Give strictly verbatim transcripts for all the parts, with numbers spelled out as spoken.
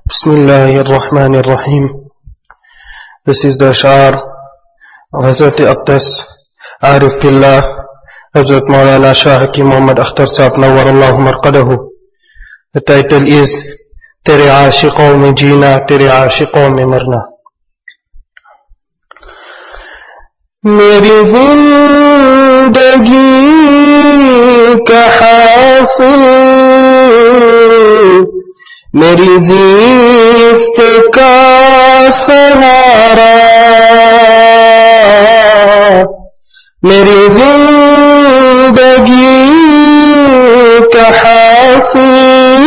Bismillah ar-Rahman ar-Rahim. This is the Ash'ar of Hazrat Aqdas Arif Billah, Hazrat Maulana Shah Hakim Muhammad Akhtar Sahab Nawwar Allahu Marqadahu. The title is Tere Aashiqon mein Jeena, Tere Aashiqon mein Marna. Meri zindagi ka hasil, میری زیست کا سہارا، میری زندگی کا حاصل،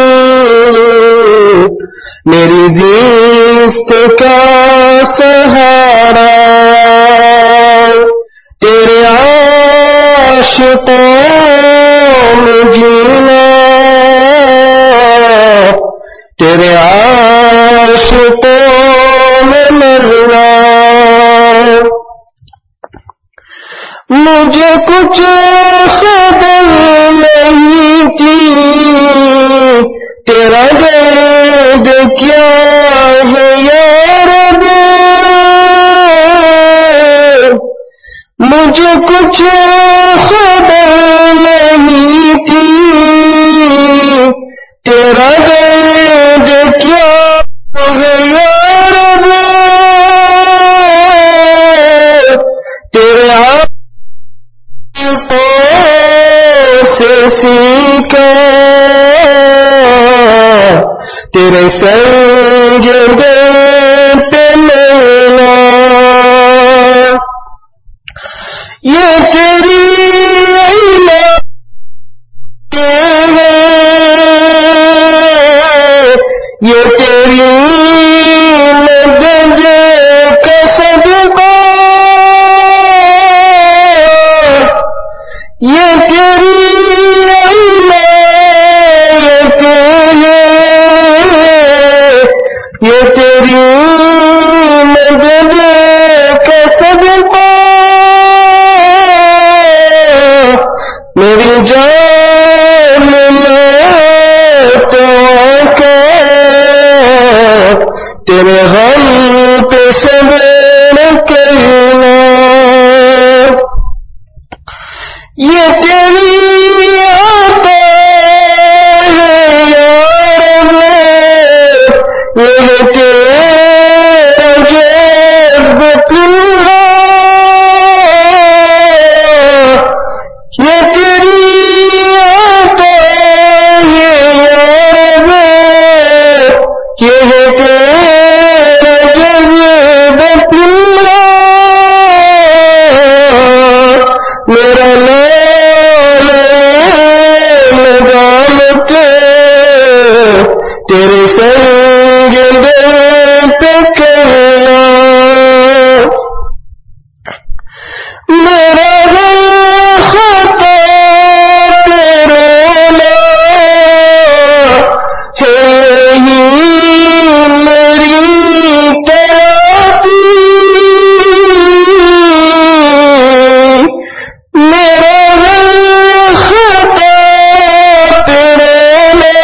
میری زیست کا سہارا، تیرے عاشقوں میں جینا، تیرے عاشقوں میں مرنا، مجھے کچھ خبر نہیں تھی تیرا درد کیا ہے یا رب، مجھے کچھ خبر نہیں تھی تیرا درد کیا ہے یا رب، تیرے عاشقوں سے سیکھا، تیرے سنگ دل پہ ملا، یہ تیری عنایت ہے، یہ تیری مدد کا صدقہ، یہ تیری عنایت ہے، یہ تیری مدد کا صدقہ، میری جان تیرے غم پہ صبر کرنا، یہ تیری عطا ہے یا رب، یہ تیرا جذب پنہا، یہ تیری عطا ہے یا رب، یہ تیرا جذب پنہا، میرا لال لگامت تیرے سنگ دل پہ کرنا، میرا دل خطا پہ رونا ہے ہی میری تڑپی، میرا دل خطا پہ رونا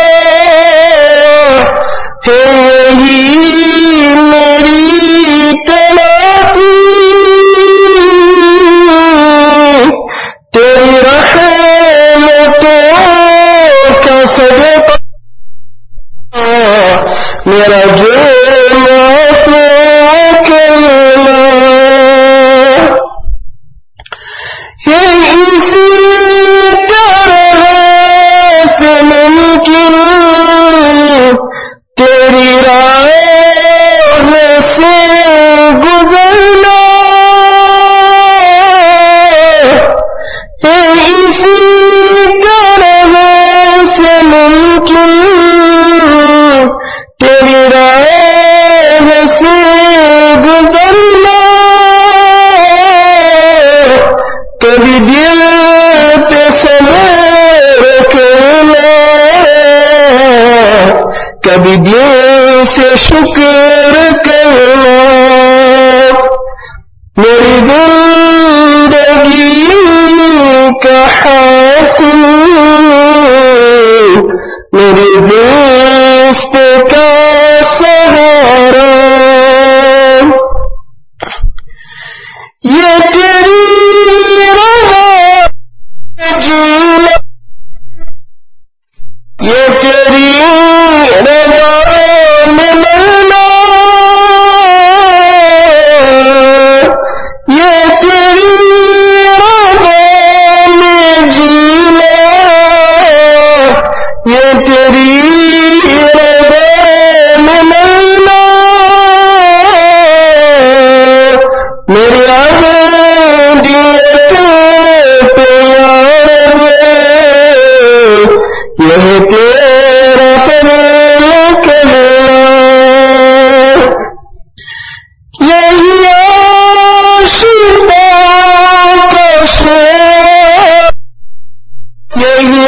ہے ہی میری تڑپی، تیری رحمتوں کا صدقہ میرا جرم عفو کرنا، ہے اسی طرح سے ممکن تیری راہ سے گزرنا، ہے اسی طرح سے ممکن تیری راہ سے گزرنا، کبھی دل پہ صبر کرنا، کبھی دل سے شکر کرنا، میری زندگی کا حاصل میری زیست کا میری آمدیت پیار یہ تیرا فضل کلام یہی عاشقوں کا شعر یہی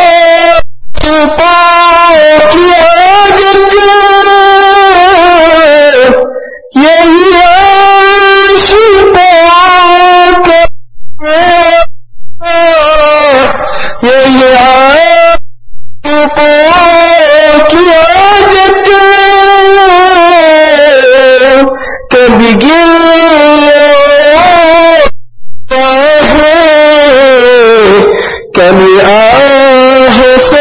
عاشقوں کی عادت یہی یہی عاشقوں کی عادت کبھی گلتا ہے کبھی آہ سے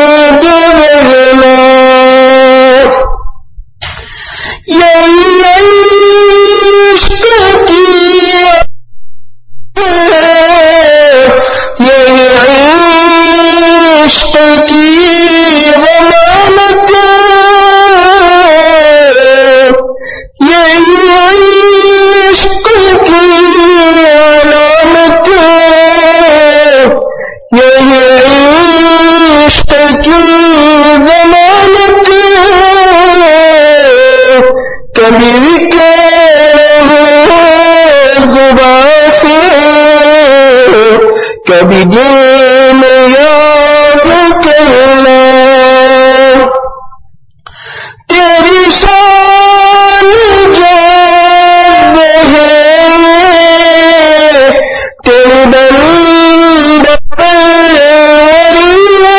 بغلا یہی عشق کی عشق کی ضمانت یہی عشق کی علامت یہی عشق کی ضمانت کبھی زباں سے کبھی دل میں یاد کرنا تیری شان جب ہے تیری بند پروری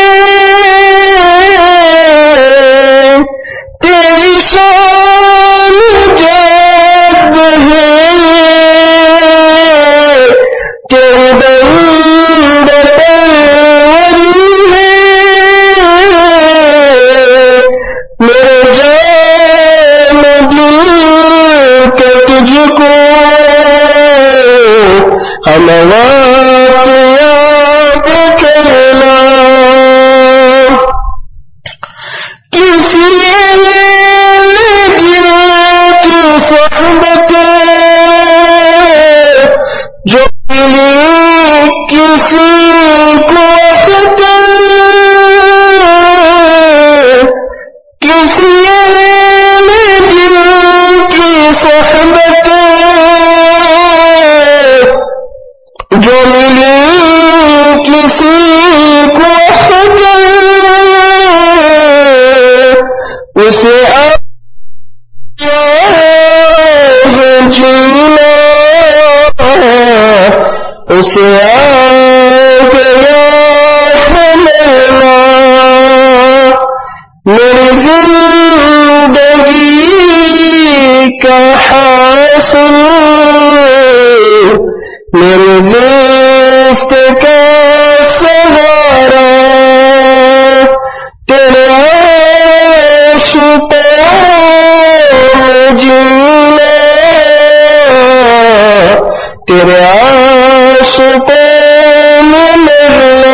تیری شان جب ہے تیری بند میرے جان دل کے تجھ کو ہم وقت یاد کرنا کسی جن کی صحبت جو ملی کسی کو فتح کسی دل کی صحبت جو ملی کسی کو فتح اسے جینا اسے آ گیا میری زندگی کا حاصل میرے زفت کا سہارا تیرے عشق میں جینا تیرے عشق میں مرنا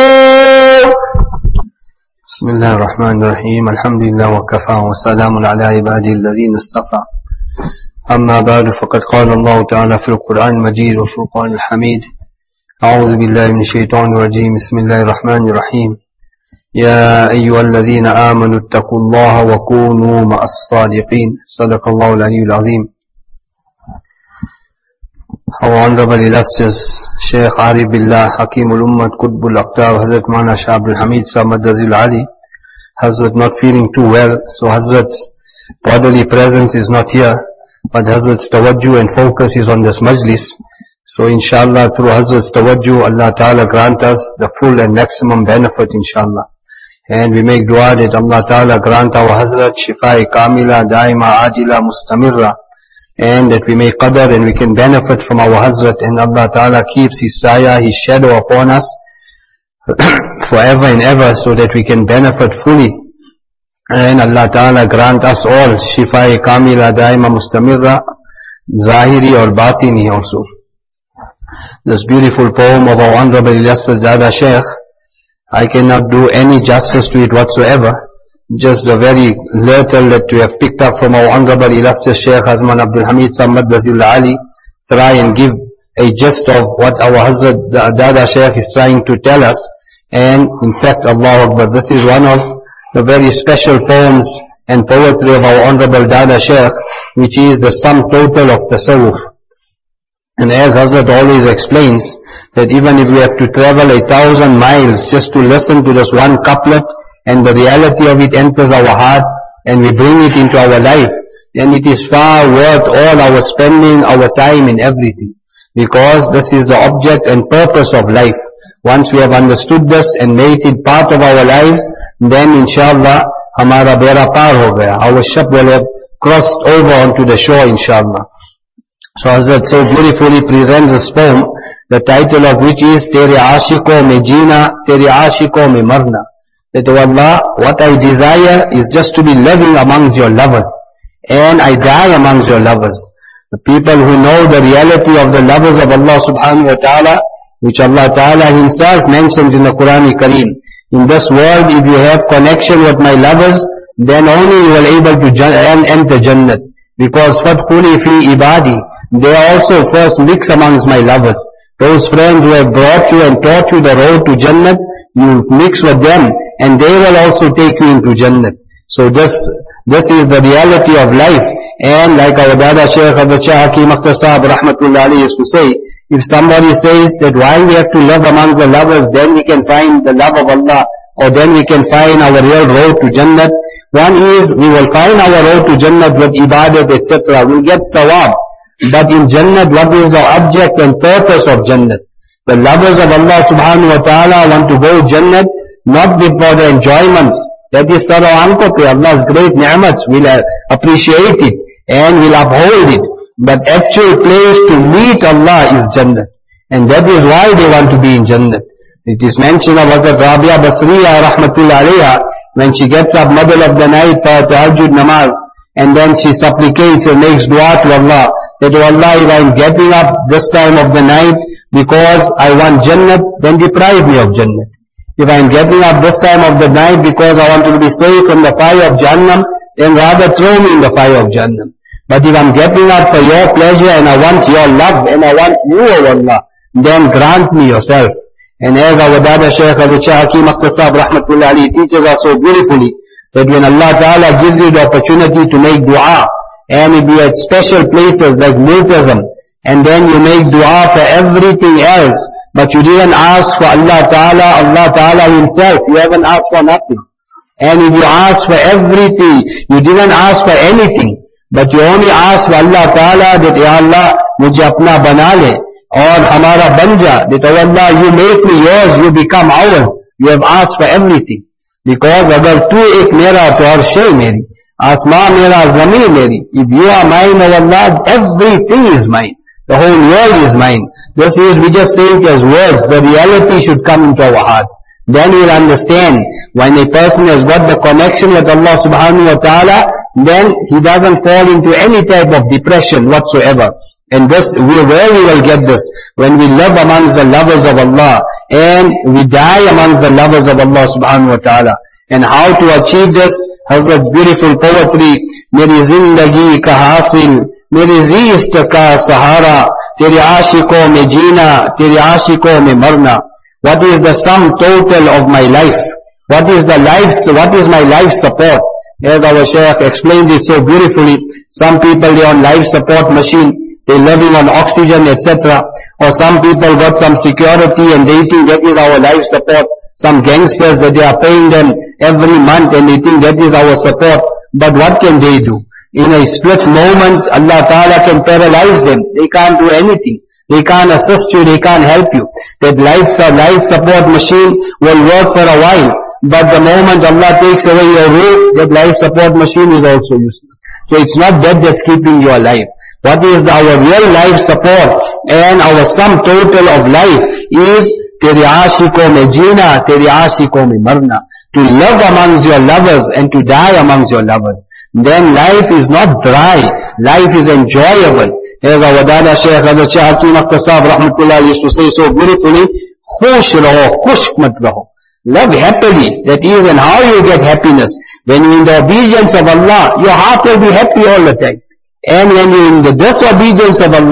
بسم الله الرحمن الرحيم الحمد لله وكفى وسلام على عباده الذين اصطفى أما بعد فقد قال الله تعالى في القرآن المجيد والفرقان الحميد أعوذ بالله من الشيطان الرجيم بسم الله الرحمن الرحيم يا أيها الذين آمنوا اتقوا الله وكونوا مع الصادقين صدق الله العلي العظيم. Our Honorable Illustrious Shaykh Arif Billah Hakim ul-Ummat Qutbul Aqtar Hazrat Maulana Shah Abdul Hamid Sahib Madazil Ali Hazrat not feeling too well, so Hazrat's bodily presence is not here, but Hazrat's tawajjuh and focus is on this majlis. So inshallah through Hazrat's tawajjuh Allah Ta'ala grant us the full and maximum benefit inshallah. And we make dua that Allah Ta'ala grant our Hazrat Shifai Kamila Daima Ajila Mustamirra, and that we may qadar and we can benefit from our Hazrat, and Allah Ta'ala keeps His sayah, His shadow upon us forever and ever, so that we can benefit fully. And Allah Ta'ala grant us all Shifai Kamila Daima Mustamirra, Zahiri or Batini also. This beautiful poem of our Honorable Illustrious Dada Shaykh, I cannot do any justice to it whatsoever. Just the very little that we have picked up from our Honorable Illustrious Shaykh Hazman Abdul Hamid Sahib Madazil Ali, try and give a gist of what our Hazrat Dada Shaykh is trying to tell us. And in fact, Allahu Akbar, this is one of the very special poems and poetry of our Honorable Dada Shaykh, which is the sum total of Tasawwuf. And as Hazrat always explains, that even if we have to travel a thousand miles just to listen to this one couplet, and the reality of it enters our heart, and we bring it into our life, then it is far worth all our spending, our time and everything. Because this is the object and purpose of life. Once we have understood this and made it part of our lives, then inshallah, hamara bera par ho gaya. Our ship will have crossed over onto the shore, inshallah. So Hazrat so beautifully presents this poem, the title of which is Tere Aashiko mein jeena, Tere Aashiko mein marna. That, O Allah, what I desire is just to be living amongst your lovers, and I die amongst your lovers. The people who know the reality of the lovers of Allah subhanahu wa ta'ala, which Allah ta'ala himself mentions in the Quran Kareem. In this world, if you have connection with my lovers, then only you will be able to enter Jannat. Because فَادْخُلِي فِي ibadi, they also first mix amongst my lovers. Those friends who have brought you and taught you the road to Jannat, you mix with them, and they will also take you into Jannat. So this, this is the reality of life. And like our Dada Shaykh Hazrat Shah Hakeem Akhtar Sahab Rahmatullah Alayhi used to say, if somebody says that while we have to live amongst the lovers, then we can find the love of Allah, or then we can find our real road to Jannat. One is, we will find our road to Jannat with ibadat, et cetera. We'll get sawab. But in Jannat, what is the object and purpose of Jannat? The lovers of Allah subhanahu wa ta'ala want to go Jannat, not for the enjoyments. That is sarah anko pe, Allah's great ni'mats. We'll appreciate it and we'll uphold it. But actual place to meet Allah is Jannat. And that is why they want to be in Jannat. It is mentioned of Hazrat Rabia Basriya Rahmatullah Alayha, when she gets up middle of the night for Tahajjud Namaz, and then she supplicates and makes dua to Allah, that, O Allah, if I am getting up this time of the night because I want Jannat, then deprive me of Jannat. If I am getting up this time of the night because I want to be safe from the fire of Jahannam, then rather throw me in the fire of Jahannam. But if I am getting up for your pleasure and I want your love and I want you, O Allah, then grant me yourself. And as our Dada Shaykh Hazrat Shah Hakeem Akhtar Sahab Rahmatullah Alayhi teaches us so beautifully, that when Allah Ta'ala gives you the opportunity to make dua, and if you at special places like Multazam, and then you make dua for everything else, but you didn't ask for Allah Ta'ala, Allah Ta'ala himself, you haven't asked for nothing. And if you ask for everything, you didn't ask for anything, but you only ask for Allah Ta'ala that, Ya Allah, mujhe apna bana le, or hamara banja, that, Oh Allah, you make me yours, you become ours. You have asked for everything. Because agar tu ek mera to har shay meri, asma mera zameen meri, if you are mine, O Allah, everything is mine. The whole world is mine. This is, we just say it as words. The reality should come into our hearts. Then we'll understand when a person has got the connection with Allah subhanahu wa ta'ala, then he doesn't fall into any type of depression whatsoever. And this, we, where we will get this? When we live amongst the lovers of Allah, and we die amongst the lovers of Allah subhanahu wa ta'ala. And how to achieve this? Hazrat's beautiful poetry, Meri zindagi ka hasil, Meri zist ka sahara, Tere aashiko mein jeena, Tere aashiko mein marna. What is the sum total of my life? What is the life, what is my life support? As our Shaykh explained it so beautifully, some people they on life support machine, they living on oxygen, et cetera. Or some people got some security and they think that is our life support. Some gangsters that they are paying them every month and they think that is our support. But what can they do? In a split moment, Allah Ta'ala can paralyze them. They can't do anything. They can't assist you, they can't help you. That life, life support machine will work for a while, but the moment Allah takes away your ruh, that life support machine is also useless. So it's not that that's keeping you alive. What is the, our real life support and our sum total of life is Tere aashiko mein jeena, Tere aashiko mein marna. To live amongst your lovers and to die amongst your lovers. Then life is not dry, life is enjoyable. As our Dada Shaykh Hazrat Shah Hakeem Akhtar Sahab Rahmatullah used to say so beautifully, khush raho, khushk mat raho. Live happily, that is, and how you get happiness. When you're in the obedience of Allah, your heart will be happy all the time. And when you're in the disobedience of Allah,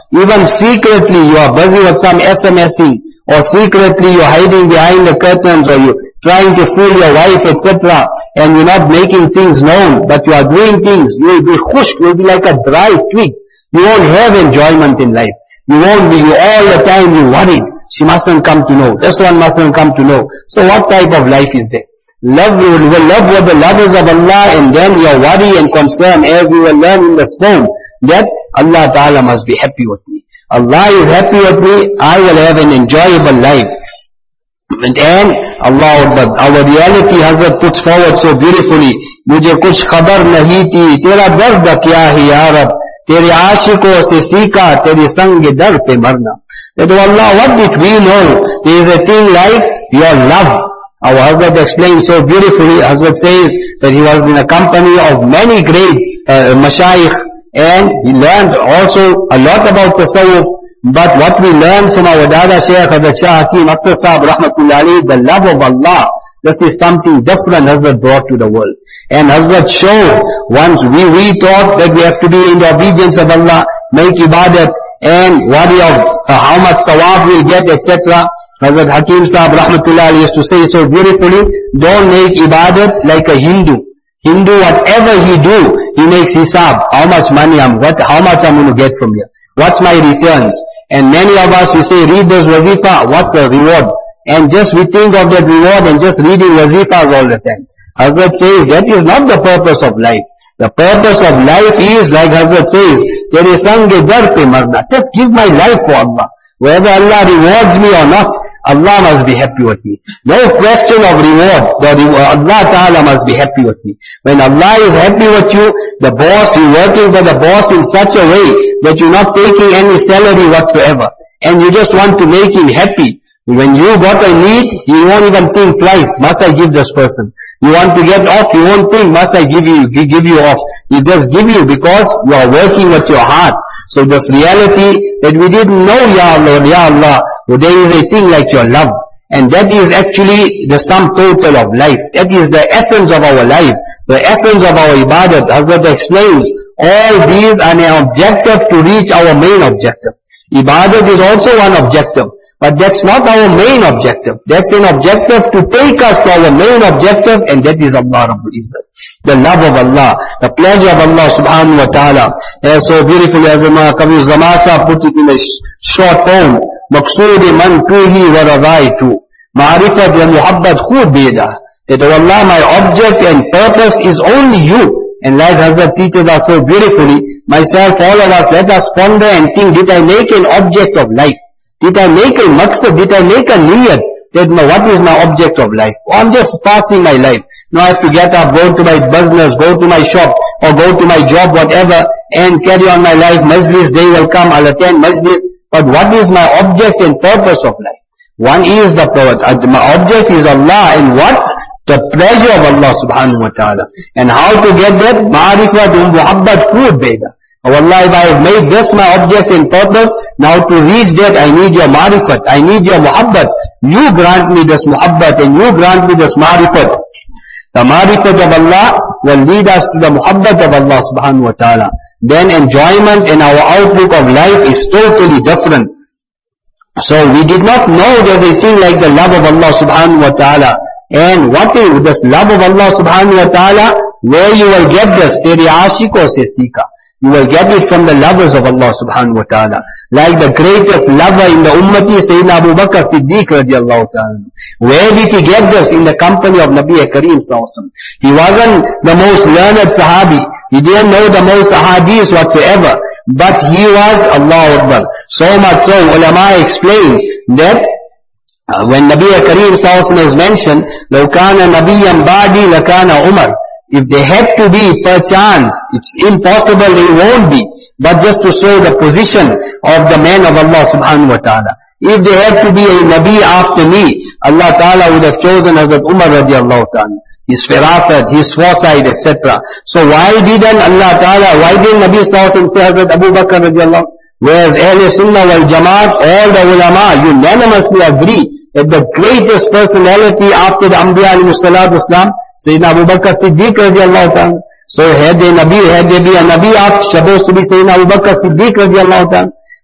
Even secretly you are busy with some SMSing, or secretly you're hiding behind the curtains, or you're trying to fool your wife, et cetera, and you're not making things known, but you are doing things, you will be khushk, you will be like a dry twig. You won't have enjoyment in life. You won't be, you all the time you worried. She mustn't come to know. This one mustn't come to know. So what type of life is there? Love, you will love what the lovers of Allah, and then your worry and concern, as we will learn in the stone, that Allah Ta'ala must be happy with me. Allah is happy with me, I will have an enjoyable life. And, and Allah, our reality Hazrat puts forward so beautifully, mujhe kuch khabar nahi thi, tera dard kya hai ya Rab, tere aashikon se seekha, tere sang dar pe marna. That, oh Allah, what did we know? There is a thing like your love. Our Hazrat explains so beautifully. Hazrat says that he was in a company of many great uh, mashayikh, and he learned also a lot about tasawwuf. But what we learned from our Dada Shaykh Hazrat Shah Hakeem Akhtar Sahib Rahmatullah Alayhi, the love of Allah, this is something different Hazrat brought to the world. And Hazrat showed, once we, we thought that we have to be in the obedience of Allah, make ibadat, and worry of uh, how much sawab we'll get, et cetera. Hazrat Hakeem Sahib Rahmatullah Alayhi used to say so beautifully, don't make ibadat like a Hindu. Hindu, whatever he do, he makes hisab. How much money I'm, what, how much I'm going to get from here? What's my returns? And many of us, we say, read this wazifa, what's the reward? And just we think of that reward and just reading wazifas all the time. Hazrat says, that is not the purpose of life. The purpose of life is, like Hazrat says, tere sange dar pe marna. Just give my life for Allah. Whether Allah rewards me or not, Allah must be happy with me. No question of reward. The reward, Allah Ta'ala must be happy with me. When Allah is happy with you, the boss, you're working for the boss in such a way that you're not taking any salary whatsoever. And you just want to make him happy. When you got a need, you won't even think twice, must I give this person? You want to get off, you won't think, must I give you, give you off? You just give you because you are working with your heart. So this reality that we didn't know, Ya Allah, Ya Allah, well, there is a thing like your love. And that is actually the sum total of life. That is the essence of our life. The essence of our ibadat. Hazrat explains, all these are an objective to reach our main objective. Ibadat is also one objective. But that's not our main objective. That's an objective to take us to our main objective, and that is Allah Rabbul Izzat. The love of Allah, the pleasure of Allah subhanahu wa ta'ala. As so beautifully as Kavi Zamasa put it in a short poem, Maqsood man tuhi wa radai tu, Ma'rifat wa muhabbat khud beda. That, oh Allah, my object and purpose is only you. And like Hazrat teaches us so beautifully, myself, all of us, let us ponder and think, did I make an object of life? Did I make a maqsad? Did I make a niyat? That my, what is my object of life? Or I'm just passing my life. Now I have to get up, go to my business, go to my shop, or go to my job, whatever, and carry on my life. Majlis day will come, I'll attend majlis. But what is my object and purpose of life? One is the purpose. My object is Allah, and what? The pleasure of Allah subhanahu wa ta'ala. And how to get that? Ma'rifat wa muhabbat khud beda. Oh Allah, if I have made this my object and purpose, now to reach that I need your ma'rifat, I need your muhabbat. You grant me this muhabbat and you grant me this ma'rifat. The ma'rifat of Allah will lead us to the muhabbat of Allah subhanahu wa ta'ala. Then enjoyment and our outlook of life is totally different. So we did not know there's a thing like the love of Allah subhanahu wa ta'ala. And what is this love of Allah subhanahu wa ta'ala? Where you will get this? Tere aashiko se seekha. You will get it from the lovers of Allah subhanahu wa ta'ala. Like the greatest lover in the ummati, Sayyidina Abu Bakr Siddiq radiallahu ta'ala. Where did he get this? In the company of Nabi Kareem sallallahu alaihi wasallam. He wasn't the most learned sahabi. He didn't know the most ahadith whatsoever. But he was, Allahu Akbar. So much so, ulama explain that uh, when Nabi Kareem sallallahu alaihi wasallam is mentioned, لَوْ كَانَ نَبِيًّا بَعْدِي لَكَانَ عُمَرٍ. If they had to be per chance, it's impossible, they won't be. But just to show the position of the man of Allah subhanahu wa ta'ala. If they had to be a Nabi after me, Allah ta'ala would have chosen Hazrat Umar radiallahu ta'ala. His firasat, his foresight, et cetera. So why didn't Allah ta'ala, why didn't Nabi sallallahu alaihi wasallam say Hazrat Abu Bakr radiallahu? Whereas Ahle Sunnah wal Jamaat, all the ulama unanimously agree that the greatest personality after the Anbiya alayhi salatu wasalam, Sayyidina Abu Bakr Siddiq radiallahu ta'ala. So had they Nabi, had they be a Nabi after, supposed to be Sayyidina Abu Bakr Siddiq radiallahu ta'ala.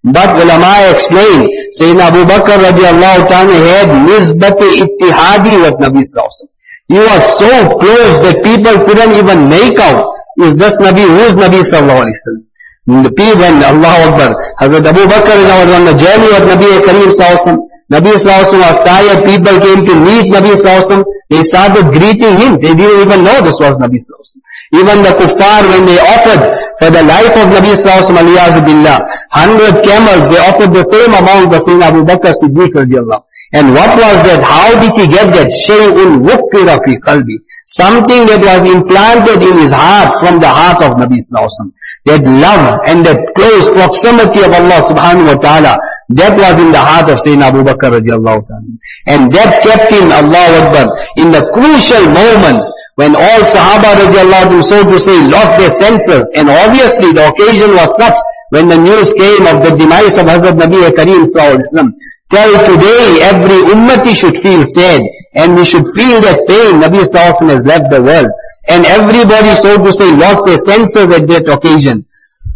But ulama explain, Sayyidina Abu Bakr radiallahu ta'ala had nisbat-e ittihadi with Nabi sallallahu alaihi wasallam. He was so close that people couldn't even make out, is this Nabi, who is Nabi sallallahu alaihi wasallam? The people, when Allah Akbar, Hazrat Abu Bakr was on the journey of Nabi Kareem sallallahu alaihi wasallam. Nabi sallallahu alaihi wasallam was tired, people came to meet Nabi sallallahu alaihi wasallam. They started greeting him. They didn't even know this was Nabi sallallahu alaihi wasallam. Even the kuffar, when they offered for the life of Nabi sallallahu alaihi wasallam, billah, hundred camels, they offered the same amount as Sayyidina Abu Bakr Siddiq radiallahu. And what was that? How did he get that? Shay'un wukkira fi qalbi. Something that was implanted in his heart from the heart of Nabi sallallahu alaihi wasallam. That love and that close proximity of Allah subhanahu wa ta'ala, that was in the heart of Sayyidina Abu Bakr radiallahu ta'ala. And that kept him, Allahu Akbar, in the crucial moments when all Sahaba radiallahu ta'ala, so to say, lost their senses. And obviously the occasion was such, when the news came of the demise of Hazrat Nabi Kareem sallallahu alaihi wasallam, till today every ummati should feel sad, and we should feel that pain. Nabi sallallahu alaihi wasallam has left the world, and everybody, so to say, lost their senses at that occasion.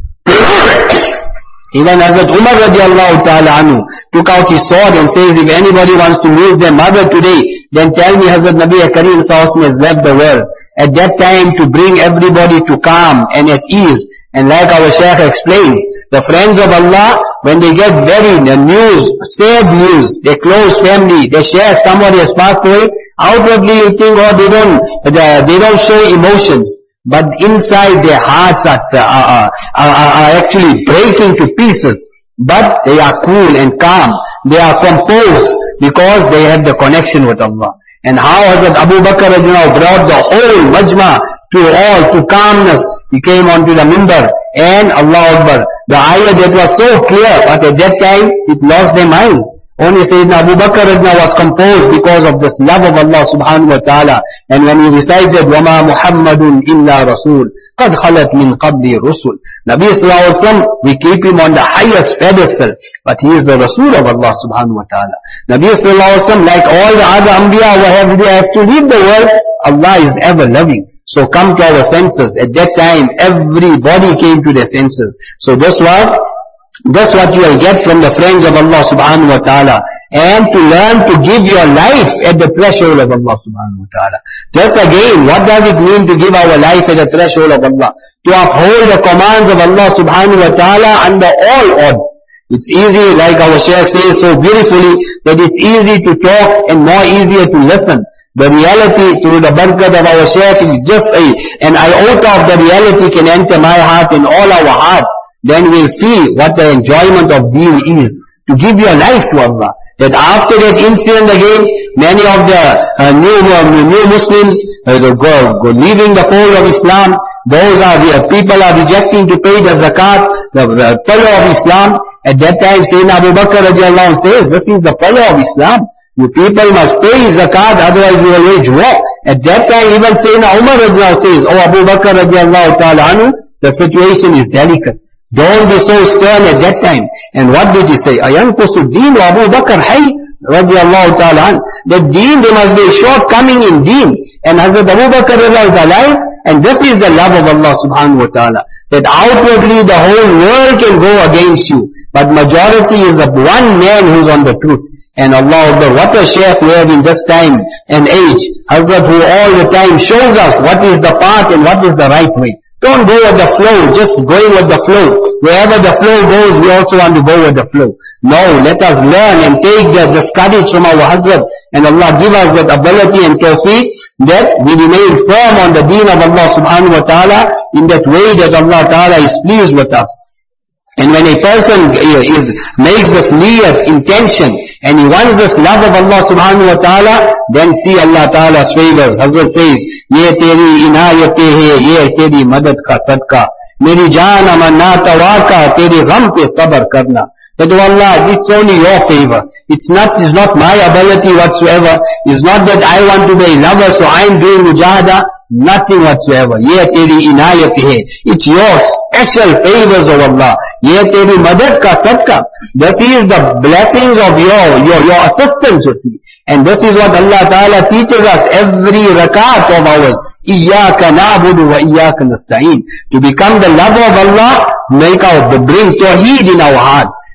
Even Hazrat Umar radiallahu ta'ala anhu took out his sword and says, if anybody wants to lose their mother today, then tell me Hazrat Nabi Kareem sallallahu alaihi wasallam has left the world. At that time, to bring everybody to calm and at ease. And like our Shaykh explains, the friends of Allah, when they get very the news, sad news, their close family, their Shaykh, somebody has passed away, outwardly you think, oh, they don't, they don't show emotions. But inside their hearts are, are, are, are actually breaking to pieces. But they are cool and calm. They are composed because they have the connection with Allah. And how Hazrat Abu Bakr brought the whole majma to all, to calmness. He came onto the minbar and Allah Akbar. The ayah that was so clear, but at that time it lost their minds. Only Sayyidina Abu Bakr was composed because of this love of Allah subhanahu wa ta'ala. And when he recited, وَمَا مُحَمَّدٌ إِلَّا رَسُولٌ قَدْ خَلَتْ مِنْ قَبْلِ رُسُلٌ. Nabi sallallahu alaihi wasallam, we keep him on the highest pedestal, but he is the Rasul of Allah subhanahu wa ta'ala. Nabi sallallahu alaihi wasallam, like all the other Anbiya who have, have to leave the world, Allah is ever loving. So come to our senses. At that time, everybody came to their senses. So this was That's what you will get from the friends of Allah subhanahu wa ta'ala. And to learn to give your life at the threshold of Allah subhanahu wa ta'ala. Just again, what does it mean to give our life at the threshold of Allah? To uphold the commands of Allah subhanahu wa ta'ala under all odds. It's easy, like our Shaykh says so beautifully, that it's easy to talk and more easier to listen. The reality through the barakat of our Shaykh is just a, an iota of the reality can enter my heart and all our hearts. Then we'll see what the enjoyment of deen is. To give your life to Allah. That after that incident again, many of the uh, new uh, new Muslims uh, go, go leaving the fold of Islam. Those are the uh, people are rejecting to pay the zakat, the, the pillar of Islam. At that time, Sayyidina Abu Bakr radiallahu anhu says, this is the pillar of Islam. You people must pay zakat, otherwise you will wage war. At that time, even Sayyidina Umar radiallahu anhu says, oh Abu Bakr radiallahu ta'ala anhu, the situation is delicate. Don't be so stern at that time. And what did he say? Ayanqusu deen wa Abu Bakr hayy radiyallahu ta'ala an. The deen, there must be a shortcoming in deen. And Hazrat Abu Bakr radiallahu ta'ala, and this is the love of Allah subhanahu wa ta'ala. That outwardly the whole world can go against you. But majority is of one man who's on the truth. And Allah Akbar, what a Shaykh we have in this time and age. Hazrat who all the time shows us what is the path and what is the right way. Don't go with the flow, just going with the flow. Wherever the flow goes, we also want to go with the flow. No, let us learn and take the, the courage from our Hazrat. And Allah give us that ability and tawfiq that we remain firm on the deen of Allah subhanahu wa ta'ala in that way that Allah ta'ala is pleased with us. And when a person is, makes this niyat, intention, and he wants this love of Allah subhanahu wa ta'ala, then see Allah ta'ala's favors. Hazrat says, ye teri inayat hai, ye teri madad ka sadka, meri jaan amanna tawaka, teri gham pe sabr karna. That oh Allah, this is only your favor. It's not, it's not my ability whatsoever. It's not that I want to be a lover, so I'm doing mujahada. Nothing whatsoever. Ye teri inayat hai. It's your special favors of Allah. Ye teri madad ka sadka. This is the blessings of your, your, your assistance with me. And this is what Allah Ta'ala teaches us every rakat of ours. Iyaka na'budu wa iyaka nasta'in. To become the lover of Allah, make our, bring tawheed in our hearts.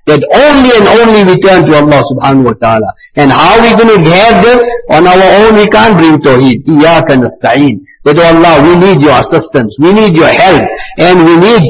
that only and only we turn to Allah subhanahu wa ta'ala. And how are we going to have this? On our own we can't bring Tawheed. Iyaka nasta'een. That oh Allah, we need your assistance, we need your help, and we need,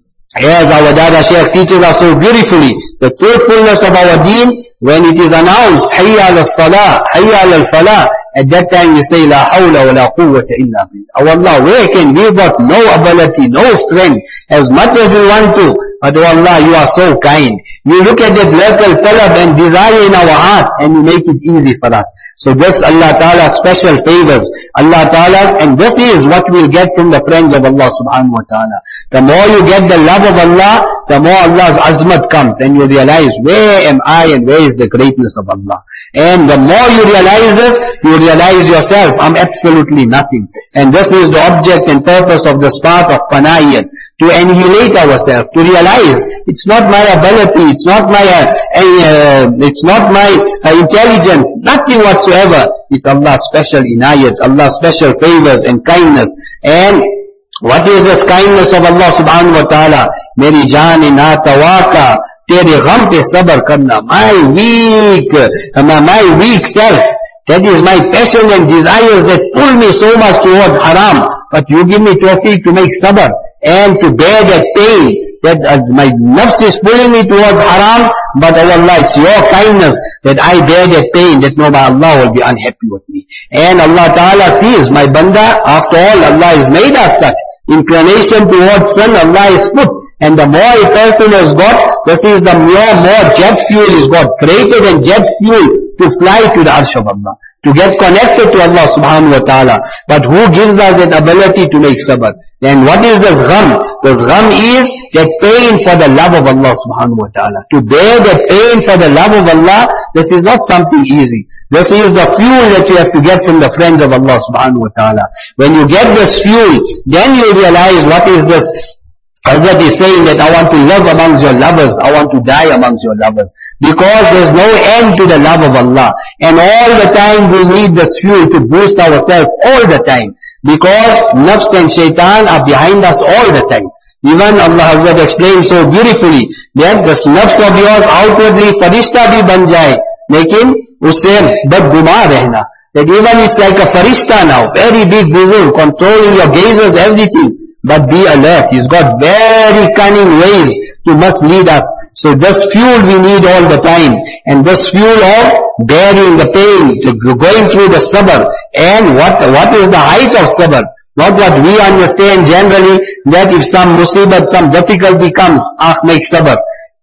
as our Dada Shaykh teaches us so beautifully, the truthfulness of our deen, when it is announced, Hayya ala salah, Hayya ala falah, at that time we say, La hawla wa la quwwata illa billah. Oh Allah, where can we got no ability, no strength, as much as we want to, but oh Allah, you are so kind. You look at that little talab and desire in our heart, and you make it easy for us. So this Allah Ta'ala special favors, Allah Ta'ala's, and this is what we'll get from the friends of Allah subhanahu wa ta'ala. The more you get the love of Allah, the more Allah's azmat comes, and you realize, where am I and where is the greatness of Allah? And the more you realize this, you realize yourself, I'm absolutely nothing. And this is the object and purpose of this part of Panayat, to annihilate ourselves, to realize, it's not my ability, it's not my, uh, uh, it's not my uh, intelligence, nothing whatsoever. It's Allah's special inayat, Allah's special favors and kindness. And what is this kindness of Allah subhanahu wa ta'ala? Meri jaan na tawaka, tere gham pe sabr karna. My weak, my, my weak self, that is my passion and desires that pull me so much towards haram. But you give me tawfiq to make sabr and to bear that pain, that uh, my nafs is pulling me towards haram, but oh Allah, it's your kindness that I bear that pain, that no, my Allah will be unhappy with me. And Allah Ta'ala sees, my banda, after all, Allah has made us such. Inclination towards sin, Allah has put. And the more a person has got, this is the more, more jet fuel is got, greater than jet fuel to fly to the arsh of Allah, to get connected to Allah subhanahu wa ta'ala. But who gives us that ability to make sabr? Then what is this gham? This gham is that pain for the love of Allah subhanahu wa ta'ala. To bear that pain for the love of Allah, this is not something easy. This is the fuel that you have to get from the friends of Allah subhanahu wa ta'ala. When you get this fuel, then you realize what is this. Hazrat is saying that I want to live amongst your lovers, I want to die amongst your lovers. Because there's no end to the love of Allah. And all the time we need this fuel to boost ourselves all the time. Because nafs and shaitan are behind us all the time. Even Allah Hazrat explained so beautifully that this nafs of yours outwardly farishta bhi ban jaye, lekin usse badgumar rehna. That even it's like a farishta now, very big buzurg, controlling your gazes, everything. But be alert, he's got very cunning ways to mislead us. So this fuel we need all the time. And this fuel of bearing the pain, to going through the sabr. And what, what is the height of sabr? Not what we understand generally, that if some musibat, some difficulty comes, ah, make sabr.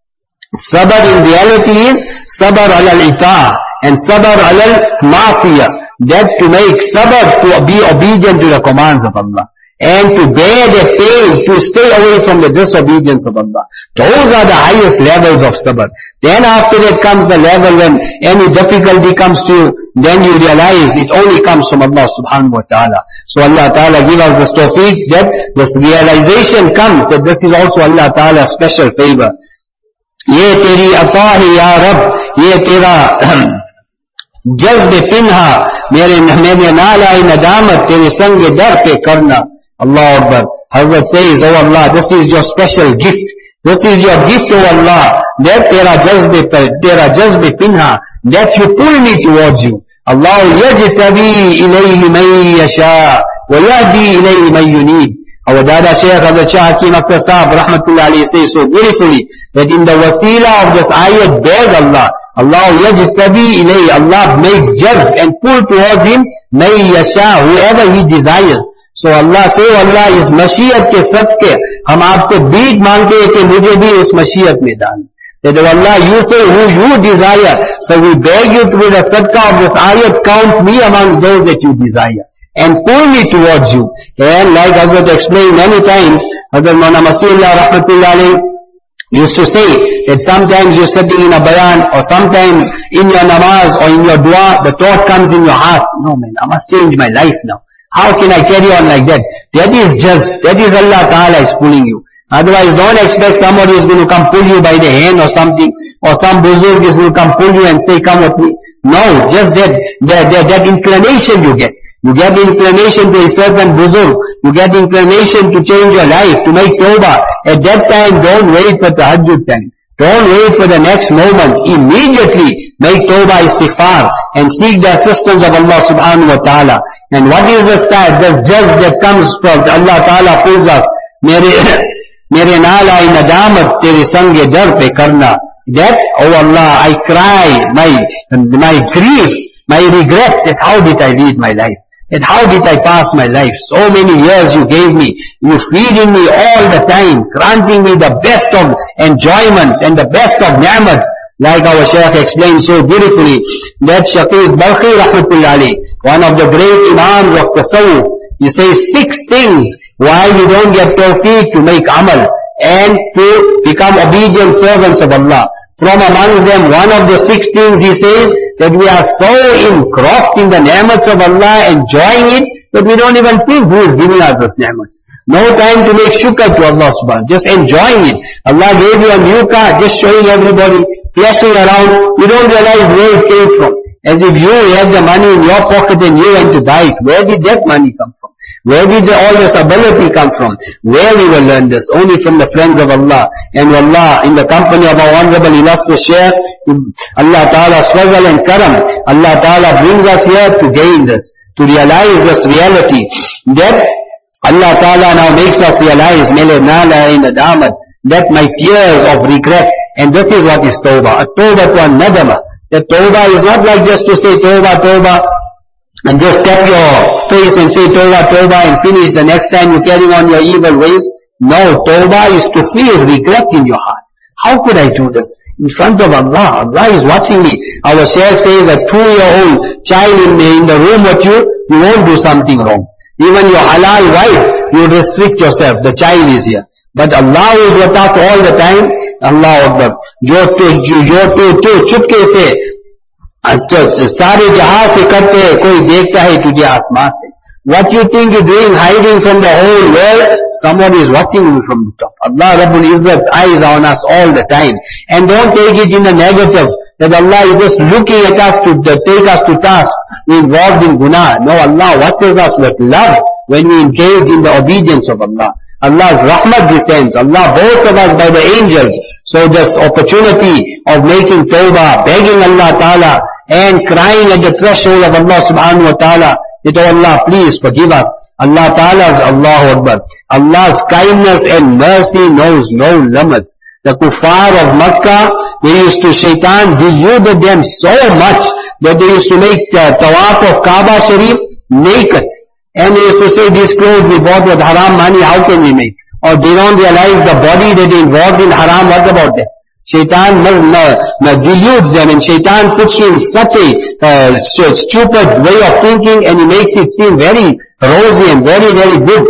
Sabr in reality is sabr al-ita' and sabr al-ma'siyah. That to make sabr, to be obedient to the commands of Allah. And to bear the pain, to stay away from the disobedience of Allah. Those are the highest levels of sabr. Then after that comes the level when any difficulty comes to you, then you realize it only comes from Allah subhanahu wa ta'ala. So Allah ta'ala give us this tawfiq, that this realization comes, that this is also Allah ta'ala's special favor. Ye teri ata hai ya Rab, ye tera jazb pinha, mere mere nala nadamat tere sang dar pe karna. Allah Akbar. Hazrat says, oh Allah, this is your special gift. This is your gift, oh Allah. That tera jazbe, tera jazbe pinha, that you pull me towards you. Allah yajtabi ilayhi man yasha, wa yahdi ilayhi man yunib. Our Dada Shaykh Hazrat Shah Hakim Akhtar Sahab Rahmatullah alayhi says so beautifully, that in the wasila of this ayat bears Allah. Allah yajtabi ilayhi, Allah makes jazb and pull towards him, man yasha, whoever he desires. So Allah say, Allah is mashiyat ke sadke, hum aapse beat mangte hai ki mujhe bhi us mashiyat mein dal. That Allah, you say who you desire, so we beg you through the sadqa of this ayat, count me amongst those that you desire. And pull me towards you. And like Hazrat explained many times, Hazrat Maulana Masihullah Rahmatullah alayhi used to say that sometimes you're sitting in a bayan, or sometimes in your namaz or in your dua, the thought comes in your heart, no man, I must change my life now. How can I carry on like that? That is just, that is Allah Ta'ala is pulling you. Otherwise don't expect somebody is going to come pull you by the hand or something, or some buzurg is going to come pull you and say come with me. No, just that, that, that, that inclination you get. You get the inclination to a certain buzurg. You get the inclination to change your life, to make tawbah. At that time don't wait for tahajjud time. Don't wait for the next moment. Immediately make tawbah istighfar and seek the assistance of Allah subhanahu wa ta'ala. And what is the start? The judge that comes from Allah ta'ala pulls us. Mere, mere nala in nadamat tere sange dar pe karna. That, oh Allah, I cry, my, my grief, my regret that how did I lead my life? That how did I pass my life? So many years you gave me. You feeding me all the time, granting me the best of enjoyments and the best of ni'mats. Like our Shaykh explained so beautifully, that Shaqiq Balkhi rahmatullah alayh, one of the great imams of Tasawwuf, he says six things why we don't get tawfiq to make amal and to become obedient servants of Allah. From amongst them, one of the six things he says, that we are so engrossed in the ni'mats of Allah, enjoying it, that we don't even think who is giving us this ni'mats. No time to make shukr to Allah subhanahu wa ta'ala, just enjoying it. Allah gave you a new car, just showing everybody, flashing around, you don't realize where it came from. As if you had the money in your pocket and you went to buy it. Where did that money come from? Where did the, all this ability come from? Where we will learn this? Only from the friends of Allah. And Allah, in the company of our honorable illustrious Shaykh, Allah Ta'ala's fazal and karam, Allah Ta'ala brings us here to gain this, to realize this reality. That Allah Ta'ala now makes us realize, mele nala in adamat, that my tears of regret, and this is what is tawbah. A tawbah to a nadama. That tawbah is not like just to say tawbah, tawbah, and just tap your face and say tawbah, tawbah and finish. The next time you're carrying on your evil ways. No, tawbah is to feel regret in your heart. How could I do this? In front of Allah. Allah is watching me. Our Shaykh says a two-year-old child in the, in the room with you, you won't do something wrong. Even your halal wife, you restrict yourself. The child is here. But Allah is with us all the time. Allah Akbar. Jo to, jo to, to, chupke se, सारे जहां से करते हैं, कोई देखता है तुझे आसमान से. What you think you're doing, hiding from the whole world, someone is watching you from the top. Allah Rabbul Izzat's eyes are on us all the time. And don't take it in the negative, that Allah is just looking at us to, to take us to task. We're involved in guna. No, Allah watches us with love when we engage in the obedience of Allah. Allah's rahmat descends. Allah both of us by the angels. So this opportunity of making tawbah, begging Allah Ta'ala, and crying at the threshold of Allah Subhanahu Wa Ta'ala, that, oh Allah, please forgive us. Allah Ta'ala's, Allahu Akbar, Allah's kindness and mercy knows no limits. The kuffar of Makkah, they used to, shaitan deluded them so much that they used to make the tawaf of Kaaba Sharif naked. And they used to say, these clothes we bought with haram money, how can we make? Or they don't realize the body that is involved in haram, what about that? Shaitan deludes them, and shaitan puts you in such a uh, stupid way of thinking, and he makes it seem very rosy and very, very good.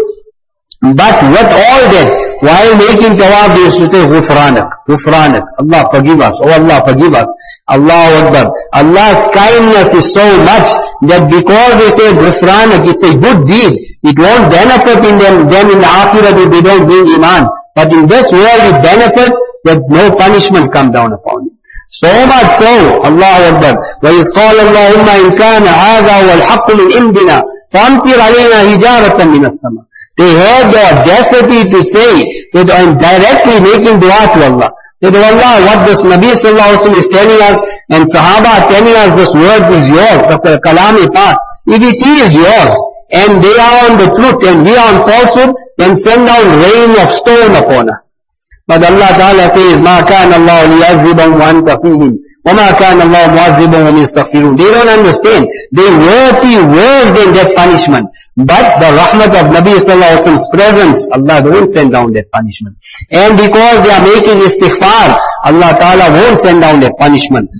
But with all that, while making tawaf, they used to say, Ghufranak, Ghufranak, Allah forgive us, oh Allah forgive us, Allahu Akbar. Allah's kindness is so much that because they say Ghufranak, it's a good deed, it won't benefit in them, them in the akhirah if they don't bring iman. But in this world it benefits that no punishment come down upon you. So much so, Allahu Akbar. وَإِذْ قَالَ اللَّهُمَّ إِنْ كَانَ هَذَا وَالْحَقُّ مِنْ عِنْدِنَا فَأَمْطِرْ عَلَيْنَا حِجَارَةً مِنَ السَّمَاءِ. They had the audacity to say that I'm directly making dua to Allah. That, oh Allah, what this Nabi Sallallahu Alaihi Wasallam is telling us, and Sahaba are telling us, this word is yours, the Kalam-e-Pak. If it is yours, and they are on the truth, and we are on falsehood, then send down rain of stone upon us. But Allah Ta'ala says, مَا كَانَ اللَّهُ لِيَعْذِبَهُمْ وَأَنْتَ فِيهِمْ وَمَا كَانَ اللَّهُ مُعَذِّبَهُمْ وَهُمْ يَسْتَغْفِرُونَ. They don't understand. They will be worse than that punishment. But the rahmat of Nabi Sallallahu Alaihi Wasallam's presence, Allah won't send down that punishment. And because they are making istighfar, Allah Ta'ala won't send down that punishment.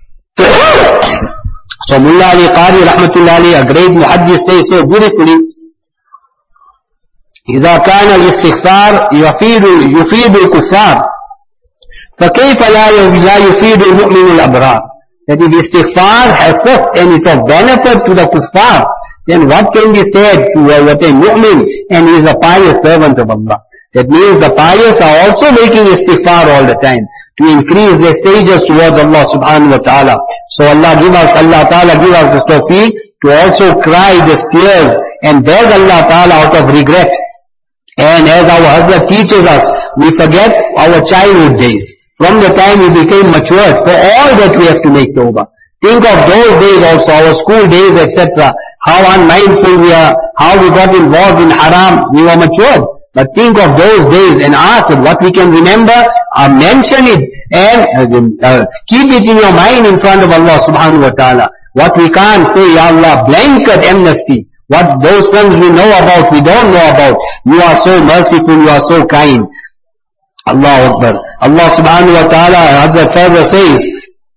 So Mullah Ali Qari Rahmatullah Ali, a great muhaddis, says so beautifully, إذا كان الاستغفار يفيد يفيد الكفار فكيف لا لا يفيد المؤمن الأبرار. That if istighfar assists and is of benefit to the kuffar, then what can be said to a, what a mu'min and he is a pious servant of Allah. That means the pious are also making istighfar all the time to increase their stages towards Allah subhanahu wa ta'ala. So Allah give us, Allah ta'ala give us this tawfiq to also cry these tears and beg Allah ta'ala out of regret. And as our Hazrat teaches us, we forget our childhood days. from the time we became matured, for all that we have to make tawbah. Think of those days also, our school days, et cetera. How unmindful we are, how we got involved in haram. We were matured. But think of those days and ask what we can remember, uh, mention it, and uh, uh, keep it in your mind in front of Allah subhanahu wa ta'ala. What we can't say, Ya Allah, blanket amnesty. What those sins we know about, we don't know about. You are so merciful, you are so kind. Allah Akbar. Allah subhanahu wa ta'ala, Hazrat further says,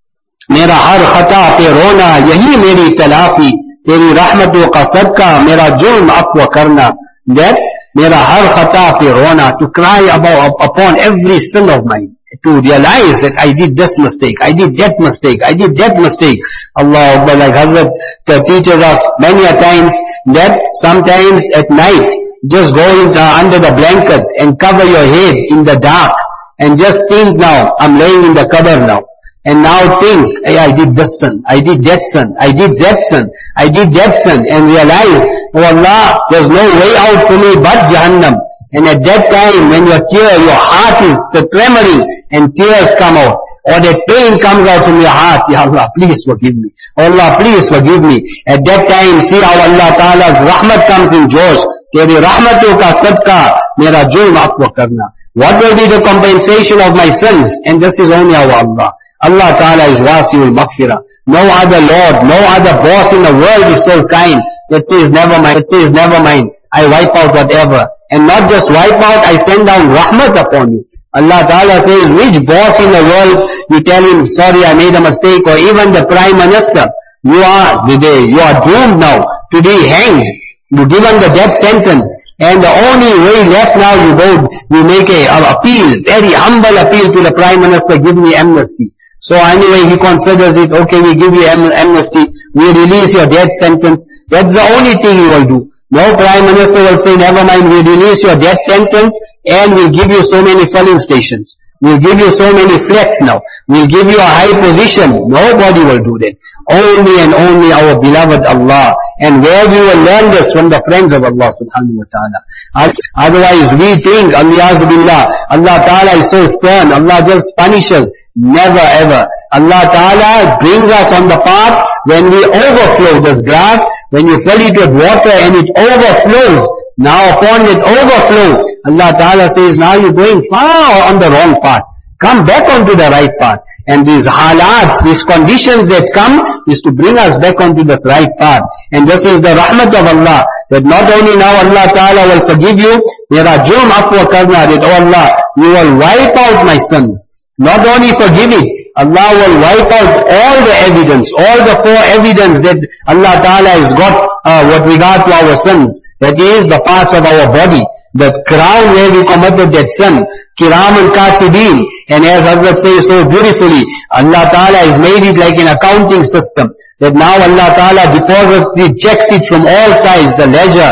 मेरा हर खता पे रोना यही मेरी तलाफी तेरी रहमतों का सदका मेरा जुर्म अफ़्व करना. That मेरा हर खता पे रोना, to cry about upon every sin of mine, to realize that I did this mistake, I did that mistake, I did that mistake. Allah Akbar, like Hazrat teaches us many a times that sometimes at night just go into, under the blanket and cover your head in the dark and just think, now I'm laying in the qabr now. And now think, hey, I did this sin, I did that sin, I did that sin, I did that sin, and realize, oh Allah, there's no way out for me but Jahannam. And at that time, when your tear, your heart is tremoring, and tears come out, or that pain comes out from your heart, Ya Allah, please forgive me. Oh Allah, please forgive me. At that time, see how Allah Ta'ala's rahmat comes in Josh. Teri rahmaton ka sadqa, mera jurm afwa karna. What will be the compensation of my sins? And this is only our Allah. Allah Ta'ala is wasi'ul maghfirah. No other Lord, no other boss in the world is so kind that says never mind, that says never mind, I wipe out whatever. And not just wipe out, I send down rahmat upon you. Allah Ta'ala says, which boss in the world, you tell him, sorry, I made a mistake, or even the Prime Minister, you are, you are doomed now to be hanged, you given the death sentence, and the only way left now, you go, you make a, a appeal, very humble appeal to the Prime Minister, give me amnesty. So anyway, he considers it, okay, we give you am amnesty, we release your death sentence. That's the only thing he will do. No Prime Minister will say, never mind, we release your death sentence and we'll give you so many filling stations. We'll give you so many flats now. We'll give you a high position. Nobody will do that. Only and only our beloved Allah. And where we will learn this from the friends of Allah subhanahu wa ta'ala. Otherwise we think, Billah, Allah Ta'ala is so stern, Allah just punishes. Never ever. Allah Ta'ala brings us on the path when we overflow this grass, when you fill it with water and it overflows. Now upon it overflow, Allah Ta'ala says, now you're going far on the wrong path. Come back onto the right path. And these halats, these conditions that come, is to bring us back onto this right path. And this is the rahmat of Allah, that not only now Allah Ta'ala will forgive you, mera jurm afwa karna, that, oh Allah, you will wipe out my sins. Not only forgive it, Allah will wipe out all the evidence, all the four evidence that Allah Ta'ala has got uh, with regard to our sins. That is the parts of our body, the crown where we committed that sin, kiram and katibin. And as Hazrat says so beautifully, Allah Ta'ala has made it like an accounting system. That now Allah Ta'ala deposits, checks it from all sides, the ledger,